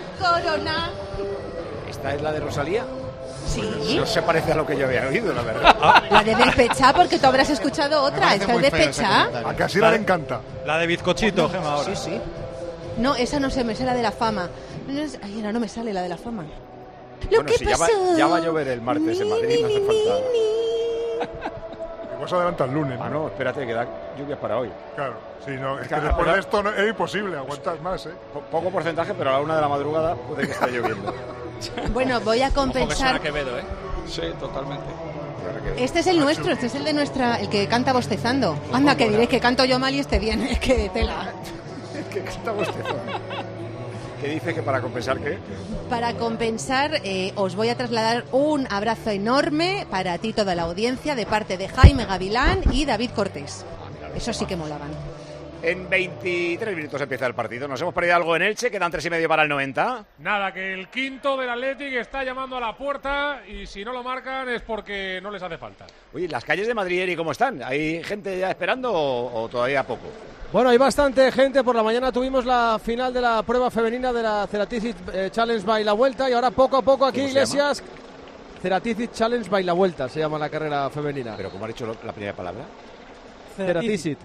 ¿Esta es la de Rosalía? Sí. No se parece a lo que yo había oído, la verdad. La de Despechá, porque tú habrás escuchado otra. Esta es Despechá. A casi le encanta. La de bizcochito, Gemma, ahora. Sí. No, esa no sé, me sé la de la fama. Ay, ahora no me sale la de la fama. Bueno, si ya va a llover el martes en Madrid, no hace falta. Igual se adelanta el lunes, ¿no? No, espérate, que da lluvias para hoy. Claro, sí, no, es que después de esto es imposible, aguantas más, ¿eh? Poco porcentaje, pero a la 1 de la madrugada puede que esté lloviendo. Bueno, voy a compensar. Quevedo, ¿eh? Sí, totalmente. Este es el nuestro, este es el de nuestra, el que canta bostezando. Anda, que diréis que canto yo mal y esté bien, es que tela. Es que canta bostezando. ¿Qué dice que para compensar qué? Para compensar, os voy a trasladar un abrazo enorme para ti, toda la audiencia, de parte de Jaime Gavilán y David Cortés. Eso sí que molaban. En 23 minutos empieza el partido. Nos hemos perdido algo en Elche, quedan 3:30 para el 90. Nada, que el quinto del Athletic está llamando a la puerta y si no lo marcan es porque no les hace falta. Oye, ¿las calles de Madrid, Eri, cómo están? ¿Hay gente ya esperando o todavía poco? Bueno, hay bastante gente. Por la mañana tuvimos la final de la prueba femenina de la Ceratisit Challenge by La Vuelta y ahora poco a poco aquí Iglesias. Ceratisit Challenge by La Vuelta se llama la carrera femenina. ¿Pero cómo ha dicho la primera palabra? Ceratisit.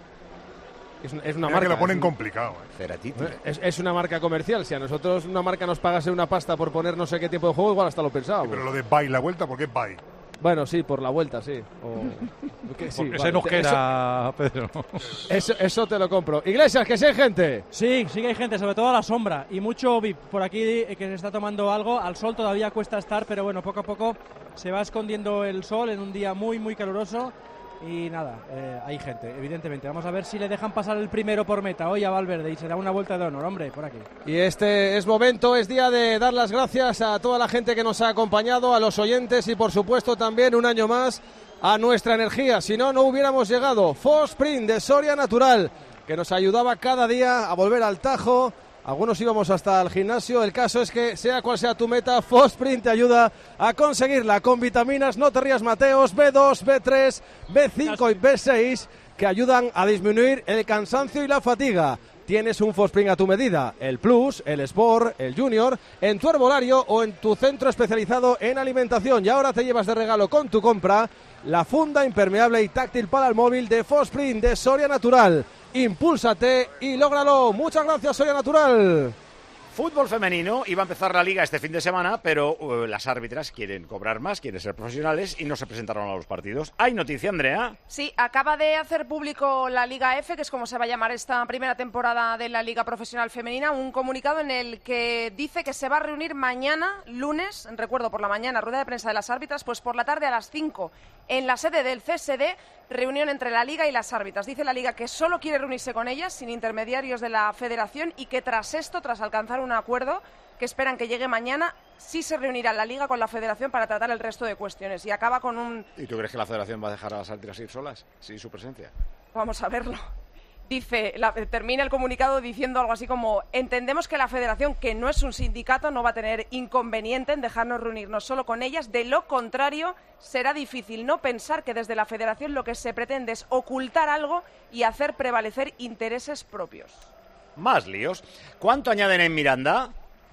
Es una marca. Que lo ponen complicado. Es una marca comercial. Si a nosotros una marca nos pagase una pasta por poner no sé qué tipo de juego, igual hasta lo pensábamos. Sí, pero lo de by La Vuelta, ¿por qué by? Bueno, sí, por la vuelta, sí. Ese nos queda, Pedro. Eso te lo compro. Iglesias, que sí hay gente. Sí que hay gente, sobre todo a la sombra. Y mucho VIP por aquí que se está tomando algo. Al sol todavía cuesta estar, pero bueno, poco a poco se va escondiendo el sol en un día muy, muy caluroso. Y nada, hay gente, evidentemente. Vamos a ver si le dejan pasar el primero por meta hoy a Valverde y se da una vuelta de honor, hombre, por aquí. Y este es momento, es día de dar las gracias a toda la gente que nos ha acompañado, a los oyentes y por supuesto también un año más a nuestra energía. Si no, no hubiéramos llegado. Fosprint de Soria Natural, que nos ayudaba cada día a volver al tajo. Algunos íbamos hasta el gimnasio. El caso es que, sea cual sea tu meta, Fosprint te ayuda a conseguirla con vitaminas, no te rías Mateos, B2, B3, B5 y B6 que ayudan a disminuir el cansancio y la fatiga. Tienes un Fosprint a tu medida, el Plus, el Sport, el Junior, en tu herbolario o en tu centro especializado en alimentación. Y ahora te llevas de regalo con tu compra la funda impermeable y táctil para el móvil de Fosprint de Soria Natural. Impúlsate y lógralo. Muchas gracias, Soria Natural. Fútbol femenino, iba a empezar la liga este fin de semana, pero las árbitras quieren cobrar más, quieren ser profesionales y no se presentaron a los partidos. ¿Hay noticia, Andrea? Sí, acaba de hacer público la Liga F, que es como se va a llamar esta primera temporada de la Liga Profesional Femenina, un comunicado en el que dice que se va a reunir mañana, lunes, recuerdo por la mañana, rueda de prensa de las árbitras, pues por la tarde a las 5 en la sede del CSD, reunión entre la Liga y las árbitras. Dice la Liga que solo quiere reunirse con ellas, sin intermediarios de la Federación, y que tras esto, tras alcanzar un acuerdo que esperan que llegue mañana, sí se reunirá la Liga con la Federación para tratar el resto de cuestiones. Y acaba con un... ¿Y tú crees que la Federación va a dejar a las árbitras ir solas, sin su presencia? Vamos a verlo. Dice, termina el comunicado diciendo algo así como: entendemos que la Federación, que no es un sindicato, no va a tener inconveniente en dejarnos reunirnos solo con ellas. De lo contrario, será difícil no pensar que desde la Federación lo que se pretende es ocultar algo y hacer prevalecer intereses propios. Más líos. ¿Cuánto añaden en Miranda?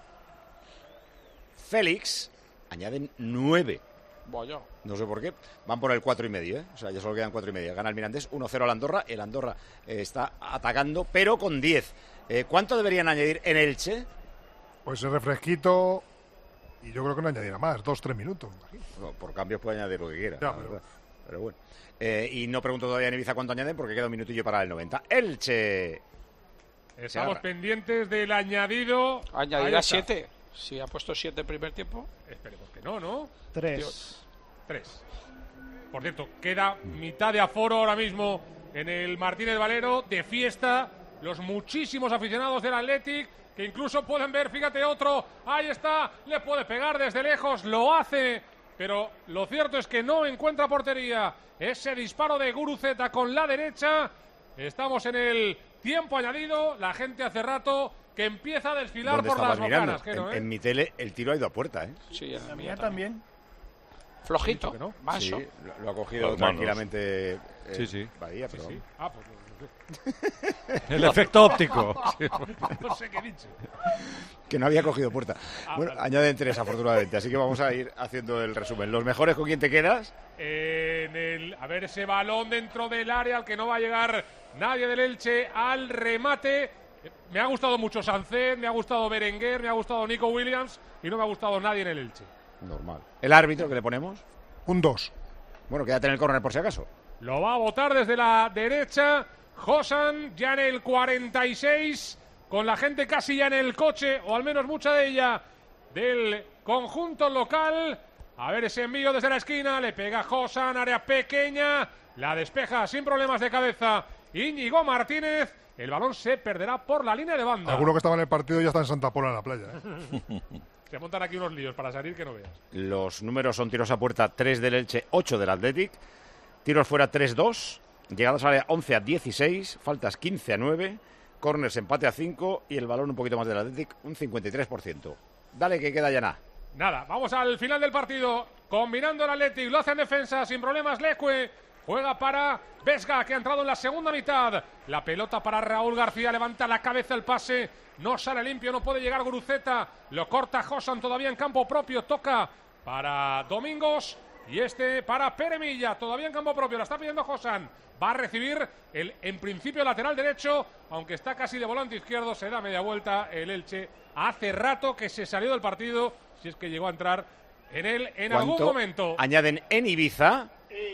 Félix, añaden 9. Vaya. No sé por qué. Van por el 4,5, ¿eh? O sea, ya solo quedan 4,5. Gana el Mirandés 1-0 al Andorra. El Andorra está atacando, pero con 10. ¿Cuánto deberían añadir en Elche? Pues el refresquito, y yo creo que no añadirá más, 2-3 minutos. No, por cambios puede añadir lo que quiera. Ya, pero bueno. Y no pregunto todavía en Ibiza cuánto añaden porque queda un minutillo para el 90. Elche. Estamos pendientes del añadido. Añadirá 7. Si ha puesto 7 el primer tiempo. Esperemos que no, ¿no? 3. 3. Por cierto, queda mitad de aforo ahora mismo en el Martínez Valero, de fiesta. Los muchísimos aficionados del Athletic, que incluso pueden ver, fíjate, otro, ahí está, le puede pegar desde lejos, lo hace, pero lo cierto es que no encuentra portería. Ese disparo de Guruceta con la derecha. Estamos en el tiempo añadido, la gente hace rato que empieza a desfilar por las bocanas. En mi tele el tiro ha ido a puerta, ¿eh? Sí, la mía también. Flojito, ¿no? Manso. Sí, lo ha cogido tranquilamente. Sí. Bahía, pero sí. Ah, pues el efecto óptico. No sé qué he dicho. Que no había cogido puerta. Bueno, vale. Añaden 3 afortunadamente, así que vamos a ir haciendo el resumen. ¿Los mejores con quién te quedas? A ver, ese balón dentro del área al que no va a llegar nadie del Elche al remate. Me ha gustado mucho Sancet, me ha gustado Berenguer, me ha gustado Nico Williams y no me ha gustado nadie en el Elche. Normal. ¿El árbitro que le ponemos? Un 2. Bueno, quédate en el córner por si acaso. Lo va a botar desde la derecha Josan, ya en el 46, con la gente casi ya en el coche, o al menos mucha de ella, del conjunto local. A ver ese envío desde la esquina, le pega Josan, área pequeña, la despeja sin problemas de cabeza Íñigo Martínez. El balón se perderá por la línea de banda. Alguno que estaba en el partido ya está en Santa Pola en la playa, ¿eh? Se montan aquí unos líos para salir que no veas. Los números son tiros a puerta 3 del Elche, 8 del Athletic. Tiros fuera 3-2. Llegadas al área 11-16. Faltas 15-9. Corners empate a 5. Y el balón un poquito más del Athletic, un 53%. Dale que queda ya nada. Nada, vamos al final del partido. Combinando el Athletic, lo hace en defensa sin problemas Leque. Juega para Vesga, que ha entrado en la segunda mitad. La pelota para Raúl García, levanta la cabeza el pase. No sale limpio, no puede llegar Guruceta. Lo corta Josan todavía en campo propio. Toca para Domingos. Y este para Peremilla, todavía en campo propio. La está pidiendo Josan. Va a recibir el, en principio, lateral derecho. Aunque está casi de volante izquierdo. Se da media vuelta el Elche. Hace rato que se salió del partido. Si es que llegó a entrar en él en algún momento. Añaden en Ibiza.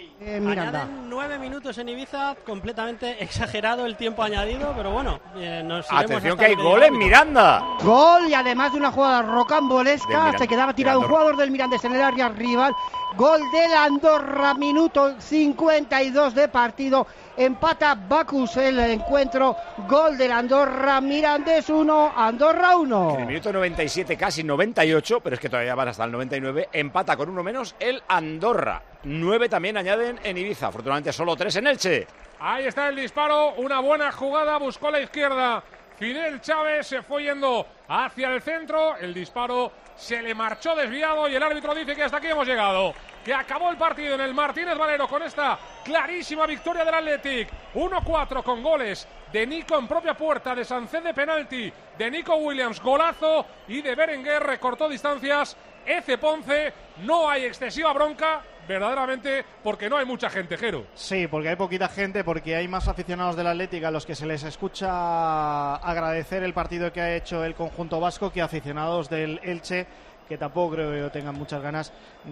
Añaden 9 minutos en Ibiza, completamente exagerado el tiempo añadido, pero bueno, nos atención que hay gol en Miranda. Gol, y además de una jugada rocambolesca, se quedaba tirado un jugador del Mirandés en el área rival. Gol del Andorra, minuto 52 de partido. Empata Bacus el encuentro. Gol del Andorra, Mirandés 1, Andorra 1. En el minuto 97, casi 98, pero es que todavía van hasta el 99. Empata con uno menos el Andorra. 9 también añaden en Ibiza. Afortunadamente solo 3 en Elche. Ahí está el disparo, una buena jugada, buscó la izquierda. Fidel Chávez se fue yendo hacia el centro. El disparo se le marchó desviado y el árbitro dice que hasta aquí hemos llegado. Que acabó el partido en el Martínez Valero con esta clarísima victoria del Athletic. 1-4 con goles de Nico en propia puerta, de Sancet de penalti, de Nico Williams golazo y de Berenguer recortó distancias. Ece Ponce, no hay excesiva bronca, verdaderamente porque no hay mucha gente, Jero. Sí, porque hay poquita gente, porque hay más aficionados del Atlético a los que se les escucha agradecer el partido que ha hecho el conjunto vasco que aficionados del Elche, que tampoco creo que tengan muchas ganas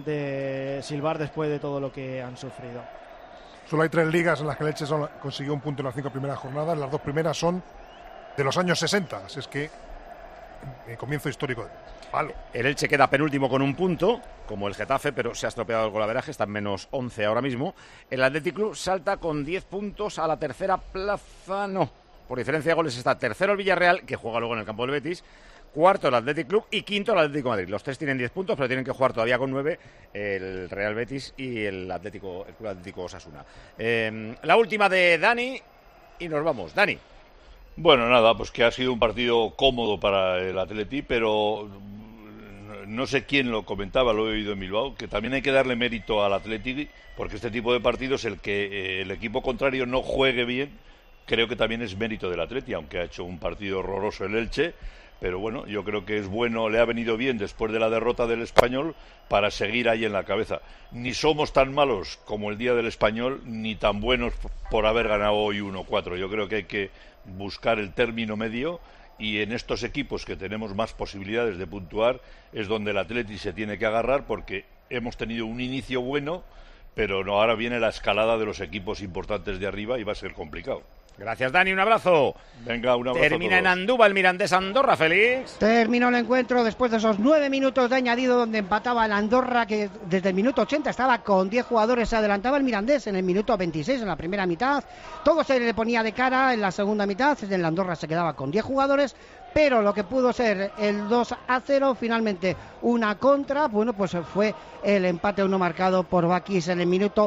de silbar después de todo lo que han sufrido. Solo hay 3 ligas en las que el Elche consiguió un punto en las 5 primeras jornadas. Las 2 primeras son de los años 60, así es que comienzo histórico. Vale. El Elche queda penúltimo con un punto, como el Getafe, pero se ha estropeado el golaveraje, está en menos 11 ahora mismo. El Athletic Club salta con 10 puntos a la tercera plaza, no, por diferencia de goles está tercero el Villarreal, que juega luego en el campo del Betis, cuarto el Athletic Club y quinto el Atlético de Madrid. Los 3 tienen 10 puntos, pero tienen que jugar todavía con 9 el Real Betis y el Club Atlético Osasuna. La última de Dani y nos vamos. Dani. Bueno, nada, pues que ha sido un partido cómodo para el Atleti, pero no sé quién lo comentaba, lo he oído en Bilbao, que también hay que darle mérito al Atleti, porque este tipo de partidos, el que el equipo contrario no juegue bien, creo que también es mérito del Atleti, aunque ha hecho un partido horroroso el Elche, pero bueno, yo creo que es bueno, le ha venido bien después de la derrota del Español para seguir ahí en la cabeza. Ni somos tan malos como el día del Español, ni tan buenos por haber ganado hoy 1-4. Yo creo que hay que buscar el término medio y en estos equipos que tenemos más posibilidades de puntuar es donde el Atleti se tiene que agarrar, porque hemos tenido un inicio bueno, pero no, ahora viene la escalada de los equipos importantes de arriba y va a ser complicado. Gracias, Dani, un abrazo. Venga, un abrazo. Termina en Andúba el Mirandés Andorra, Félix. Terminó el encuentro después de esos 9 minutos de añadido donde empataba el Andorra, que desde el minuto 80 estaba con 10 jugadores, se adelantaba el Mirandés en el minuto 26 en la primera mitad. Todo se le ponía de cara en la segunda mitad, el Andorra se quedaba con 10 jugadores, pero lo que pudo ser el 2-0, finalmente una contra, bueno, pues fue el empate 1 marcado por Bakis en el minuto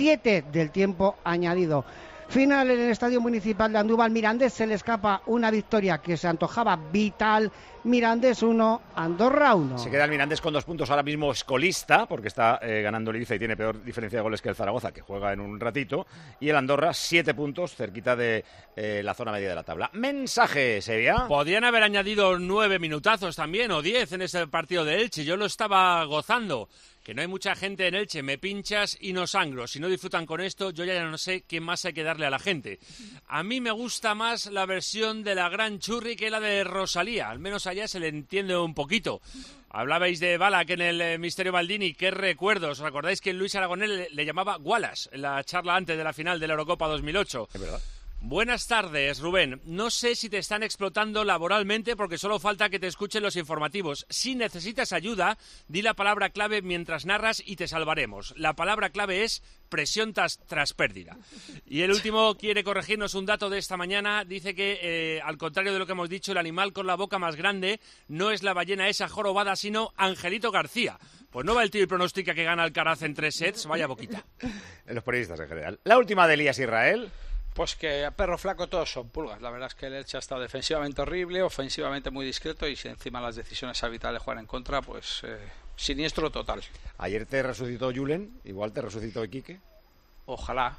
7 del tiempo añadido. Final en el Estadio Municipal de Andúbal. Mirandés se le escapa una victoria que se antojaba vital. Mirandés 1, Andorra 1. Se queda el Mirandés con 2 puntos ahora mismo escolista, porque está ganando el Ibiza y tiene peor diferencia de goles que el Zaragoza, que juega en un ratito. Y el Andorra 7 puntos, cerquita de la zona media de la tabla. Mensaje, Sevilla. Podían haber añadido 9 minutazos también, o 10 en ese partido de Elche. Yo lo estaba gozando. Que no hay mucha gente en Elche, me pinchas y no sangro. Si no disfrutan con esto, yo ya no sé qué más hay que darle a la gente. A mí me gusta más la versión de la Gran Churri que la de Rosalía. Al menos allá se le entiende un poquito. Hablabais de Balak en el Misterio Maldini. ¿Qué recuerdos? ¿Os acordáis que Luis Aragonés le llamaba Wallace en la charla antes de la final de la Eurocopa 2008? Es verdad. Buenas tardes, Rubén. No sé si te están explotando laboralmente porque solo falta que te escuchen los informativos. Si necesitas ayuda, di la palabra clave mientras narras y te salvaremos. La palabra clave es presión tras pérdida. Y el último quiere corregirnos un dato de esta mañana. Dice que, al contrario de lo que hemos dicho, el animal con la boca más grande no es la ballena esa jorobada, sino Angelito García. Pues no va el tío y pronostica que gana Alcaraz en 3 sets. Vaya boquita. En los periodistas en general. La última de Elías Israel. Pues que a perro flaco todos son pulgas. La verdad es que el Elche ha estado defensivamente horrible, ofensivamente muy discreto y si encima las decisiones arbitrales juegan en contra, pues siniestro total. Ayer te resucitó Julen, igual te resucitó Iquique. Ojalá.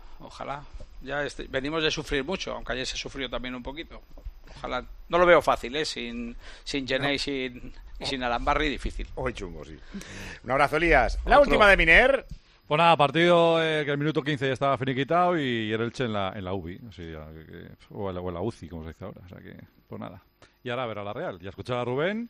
Ya venimos de sufrir mucho, aunque ayer se sufrió también un poquito. Ojalá. No lo veo fácil, sin Gené y sin Alambarri, difícil. Hoy chungo, sí. Un abrazo, Elías. La última de Miner. Pues nada, partido que el minuto 15 ya estaba finiquitado y el Elche en la UBI, o en la UCI, como se dice ahora. O sea que, pues nada. Y ahora a ver a la Real. Ya escuchaba a Rubén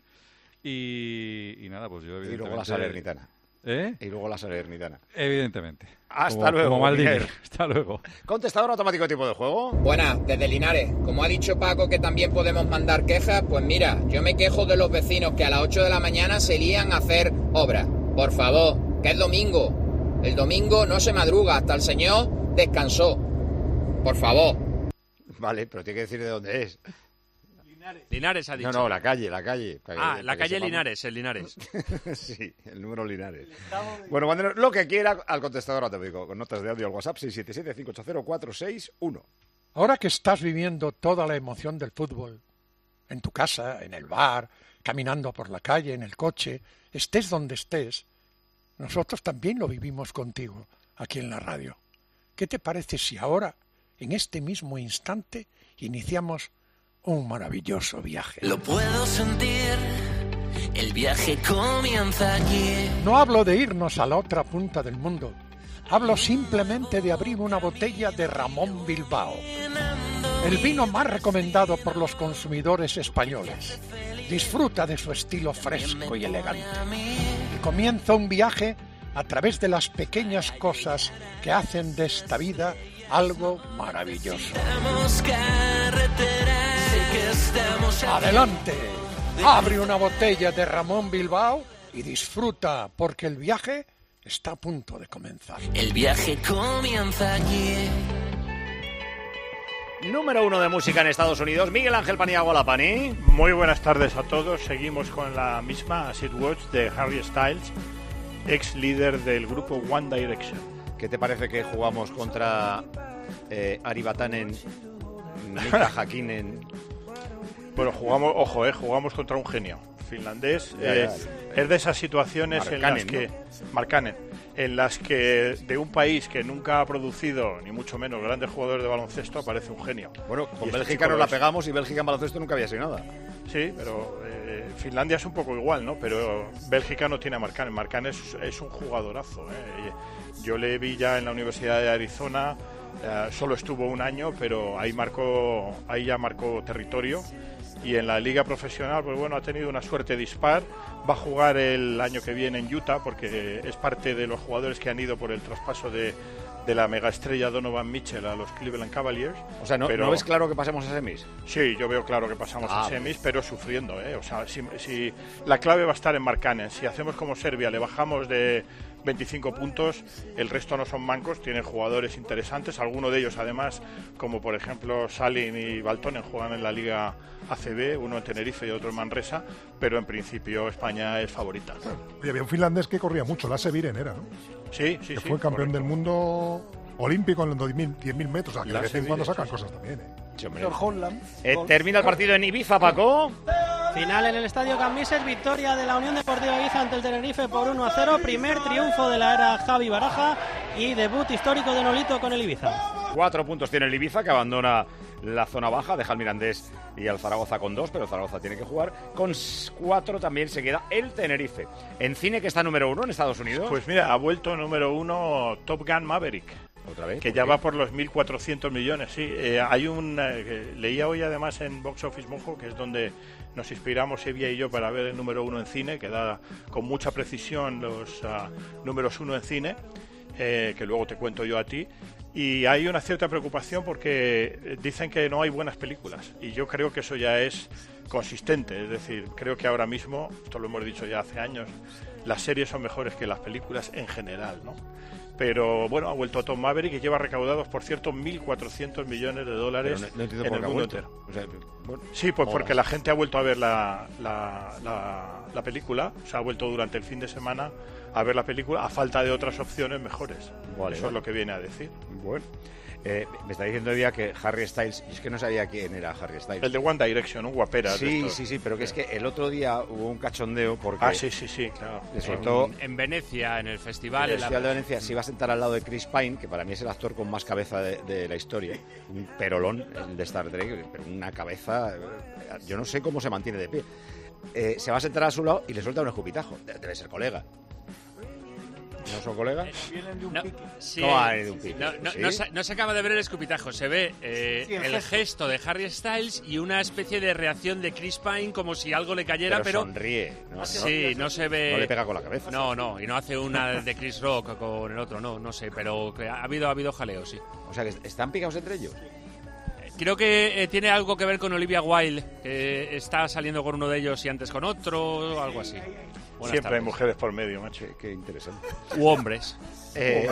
y nada, pues yo evidentemente... Y luego la Salernitana. ¿Eh? Y luego la Salernitana. Evidentemente. Hasta luego. Como Maldini. Hasta luego. ¿Contestador automático de tipo de juego? Buenas, desde Linares. Como ha dicho Paco que también podemos mandar quejas, pues mira, yo me quejo de los vecinos que a las 8 de la mañana se lían a hacer obras. Por favor, que es domingo. El domingo no se madruga, hasta el señor descansó. Por favor. Vale, pero tiene que decir de dónde es. Linares ha dicho. No, la calle. La calle Linares, el Linares. Sí, el número Linares. Bueno, mándenos lo que quiera al contestador automático, con notas de audio al WhatsApp 677-580-461. Ahora que estás viviendo toda la emoción del fútbol, en tu casa, en el bar, caminando por la calle, en el coche, estés donde estés, nosotros también lo vivimos contigo, aquí en la radio. ¿Qué te parece si ahora, en este mismo instante, iniciamos un maravilloso viaje? Lo puedo sentir El viaje comienza aquí. No hablo de irnos a la otra punta del mundo. Hablo simplemente de abrir una botella de Ramón Bilbao. El vino más recomendado por los consumidores españoles. Disfruta de su estilo fresco y elegante. Y comienza un viaje a través de las pequeñas cosas que hacen de esta vida algo maravilloso. ¡Adelante! Abre una botella de Ramón Bilbao y disfruta, porque el viaje está a punto de comenzar. El viaje comienza aquí. Número 1 de música en Estados Unidos, Miguel Ángel Paniagua, la Pani. Muy buenas tardes a todos. Seguimos con la misma As It Was de Harry Styles, ex líder del grupo One Direction. ¿Qué te parece que jugamos contra Ari Vatanen, Mika Häkkinen? Bueno, jugamos contra un genio finlandés. Es de esas situaciones en las que Markkanen, en las que de un país que nunca ha producido ni mucho menos grandes jugadores de baloncesto aparece un genio. Bueno, con Bélgica nos la pegamos y Bélgica en baloncesto nunca había sido nada. Sí, pero Finlandia es un poco igual, ¿no? Pero Bélgica no tiene a Markkanen. Markkanen es un jugadorazo. Yo le vi ya en la Universidad de Arizona. Solo estuvo un año, pero ahí ya marcó territorio. Y en la liga profesional, pues bueno, ha tenido una suerte dispar. Va a jugar el año que viene en Utah, porque es parte de los jugadores que han ido por el traspaso de la megaestrella Donovan Mitchell a los Cleveland Cavaliers. O sea, ¿no ves claro que pasemos a semis? Sí, yo veo claro que pasamos a semis, pero sufriendo, ¿eh? O sea, si la clave va a estar en Markkanen. Si hacemos como Serbia, le bajamos de 25 puntos, el resto no son mancos, tienen jugadores interesantes, algunos de ellos además, como por ejemplo Salin y Valtonen, juegan en la Liga ACB, uno en Tenerife y otro en Manresa, pero en principio España es favorita. Y había un finlandés que corría mucho, Lasse Viren era, ¿no? Sí. Que fue campeón del mundo olímpico en los 10.000 metros, o sea, que de vez en cuando sacan cosas también, Termina el partido en Ibiza, Paco. Final en el Estadio Cambises, victoria de la Unión Deportiva Ibiza ante el Tenerife por 1-0, primer triunfo de la era Javi Baraja y debut histórico de Nolito con el Ibiza. 4 puntos tiene el Ibiza, que abandona la zona baja, deja al Mirandés y al Zaragoza con 2, pero Zaragoza tiene que jugar. Con 4 también se queda el Tenerife. En cine, que está número 1 en Estados Unidos. Pues mira, ha vuelto número 1 Top Gun Maverick. ¿Otra vez? Que ya va por los 1.400 millones, sí. Hay leía hoy además en Box Office Mojo, que es donde nos inspiramos Evia y yo para ver el número 1 en cine, que da con mucha precisión los números 1 en cine, que luego te cuento yo a ti. Y hay una cierta preocupación porque dicen que no hay buenas películas, y yo creo que eso ya es consistente. Es decir, creo que ahora mismo, esto lo hemos dicho ya hace años, las series son mejores que las películas en general, ¿no? Pero bueno, ha vuelto Tom Maverick, que lleva recaudados, por cierto, 1.400 millones de dólares en el mundo entero. O sea, bueno, sí, pues porque la gente ha vuelto a ver la película, o sea, ha vuelto durante el fin de semana a ver la película a falta de otras opciones mejores. Eso es lo que viene a decir. Bueno. Me está diciendo Evia que Harry Styles, y es que no sabía quién era Harry Styles. El de One Direction, un guapera. Sí, pero que es que el otro día hubo un cachondeo porque... sí, claro. Le soltó en Venecia, en el festival. En el Festival de Venecia se iba a sentar al lado de Chris Pine, que para mí es el actor con más cabeza de la historia. Un perolón, el de Star Trek, pero una cabeza... Yo no sé cómo se mantiene de pie. Se va a sentar a su lado y le suelta un escupitajo. Debe ser colega. ¿No son colegas? Vienen de un pique. Sí, de un pique. No se acaba de ver el escupitajo, se ve el gesto de Harry Styles y una especie de reacción de Chris Pine como si algo le cayera, pero sonríe. Sí, no se ve. No le pega con la cabeza. No, y no hace una de Chris Rock con el otro, no sé, pero ha habido jaleo, sí. O sea, que están picados entre ellos. Creo que tiene algo que ver con Olivia Wilde, que está saliendo con uno de ellos y antes con otro, o algo así. Siempre hay mujeres por medio, macho. Qué interesante. U hombres. En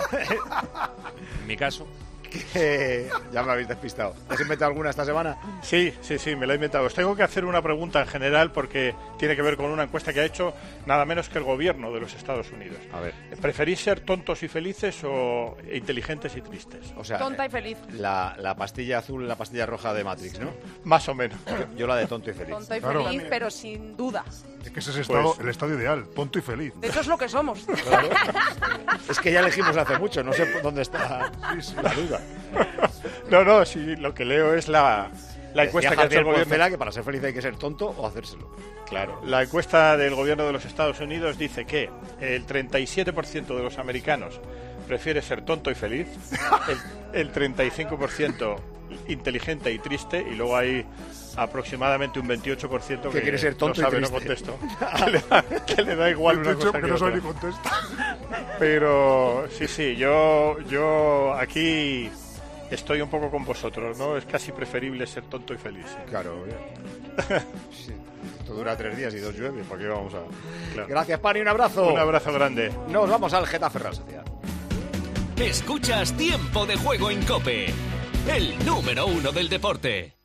mi caso. Ya me habéis despistado. ¿Has inventado alguna esta semana? Sí, me la he inventado. Os tengo que hacer una pregunta en general porque tiene que ver con una encuesta que ha hecho nada menos que el gobierno de los Estados Unidos. A ver. ¿Preferís ser tontos y felices o inteligentes y tristes? O sea, tonta y feliz. La pastilla azul y la pastilla roja de Matrix, ¿no? Más o menos. Yo la de tonto y feliz. Tonto y feliz, pero sin duda. Es que ese es el estado ideal, tonto y feliz. De eso es lo que somos. Claro. Es que ya elegimos hace mucho, no sé dónde está la duda. No, sí, lo que leo es la La encuesta que ha hecho el gobierno, que para ser feliz hay que ser tonto o hacérselo. Claro, la encuesta del gobierno de los Estados Unidos dice que el 37% de los americanos prefiere ser tonto y feliz, el 35% inteligente y triste, y luego hay aproximadamente un 28% que quiere ser tonto no sabe, y no triste. contesto. que le da igual una cosa que no sabe otra. ni contesta. Pero sí, yo aquí estoy un poco con vosotros, ¿no? Es casi preferible ser tonto y feliz. ¿Sí? Claro. Sí. Esto dura 3 días y 2 llueve, ¿para qué vamos a...? Claro. Gracias, Pani, un abrazo. Un abrazo grande. Nos vamos al Getafe Real Sociedad. Escuchas Tiempo de Juego en COPE, el número 1 del deporte.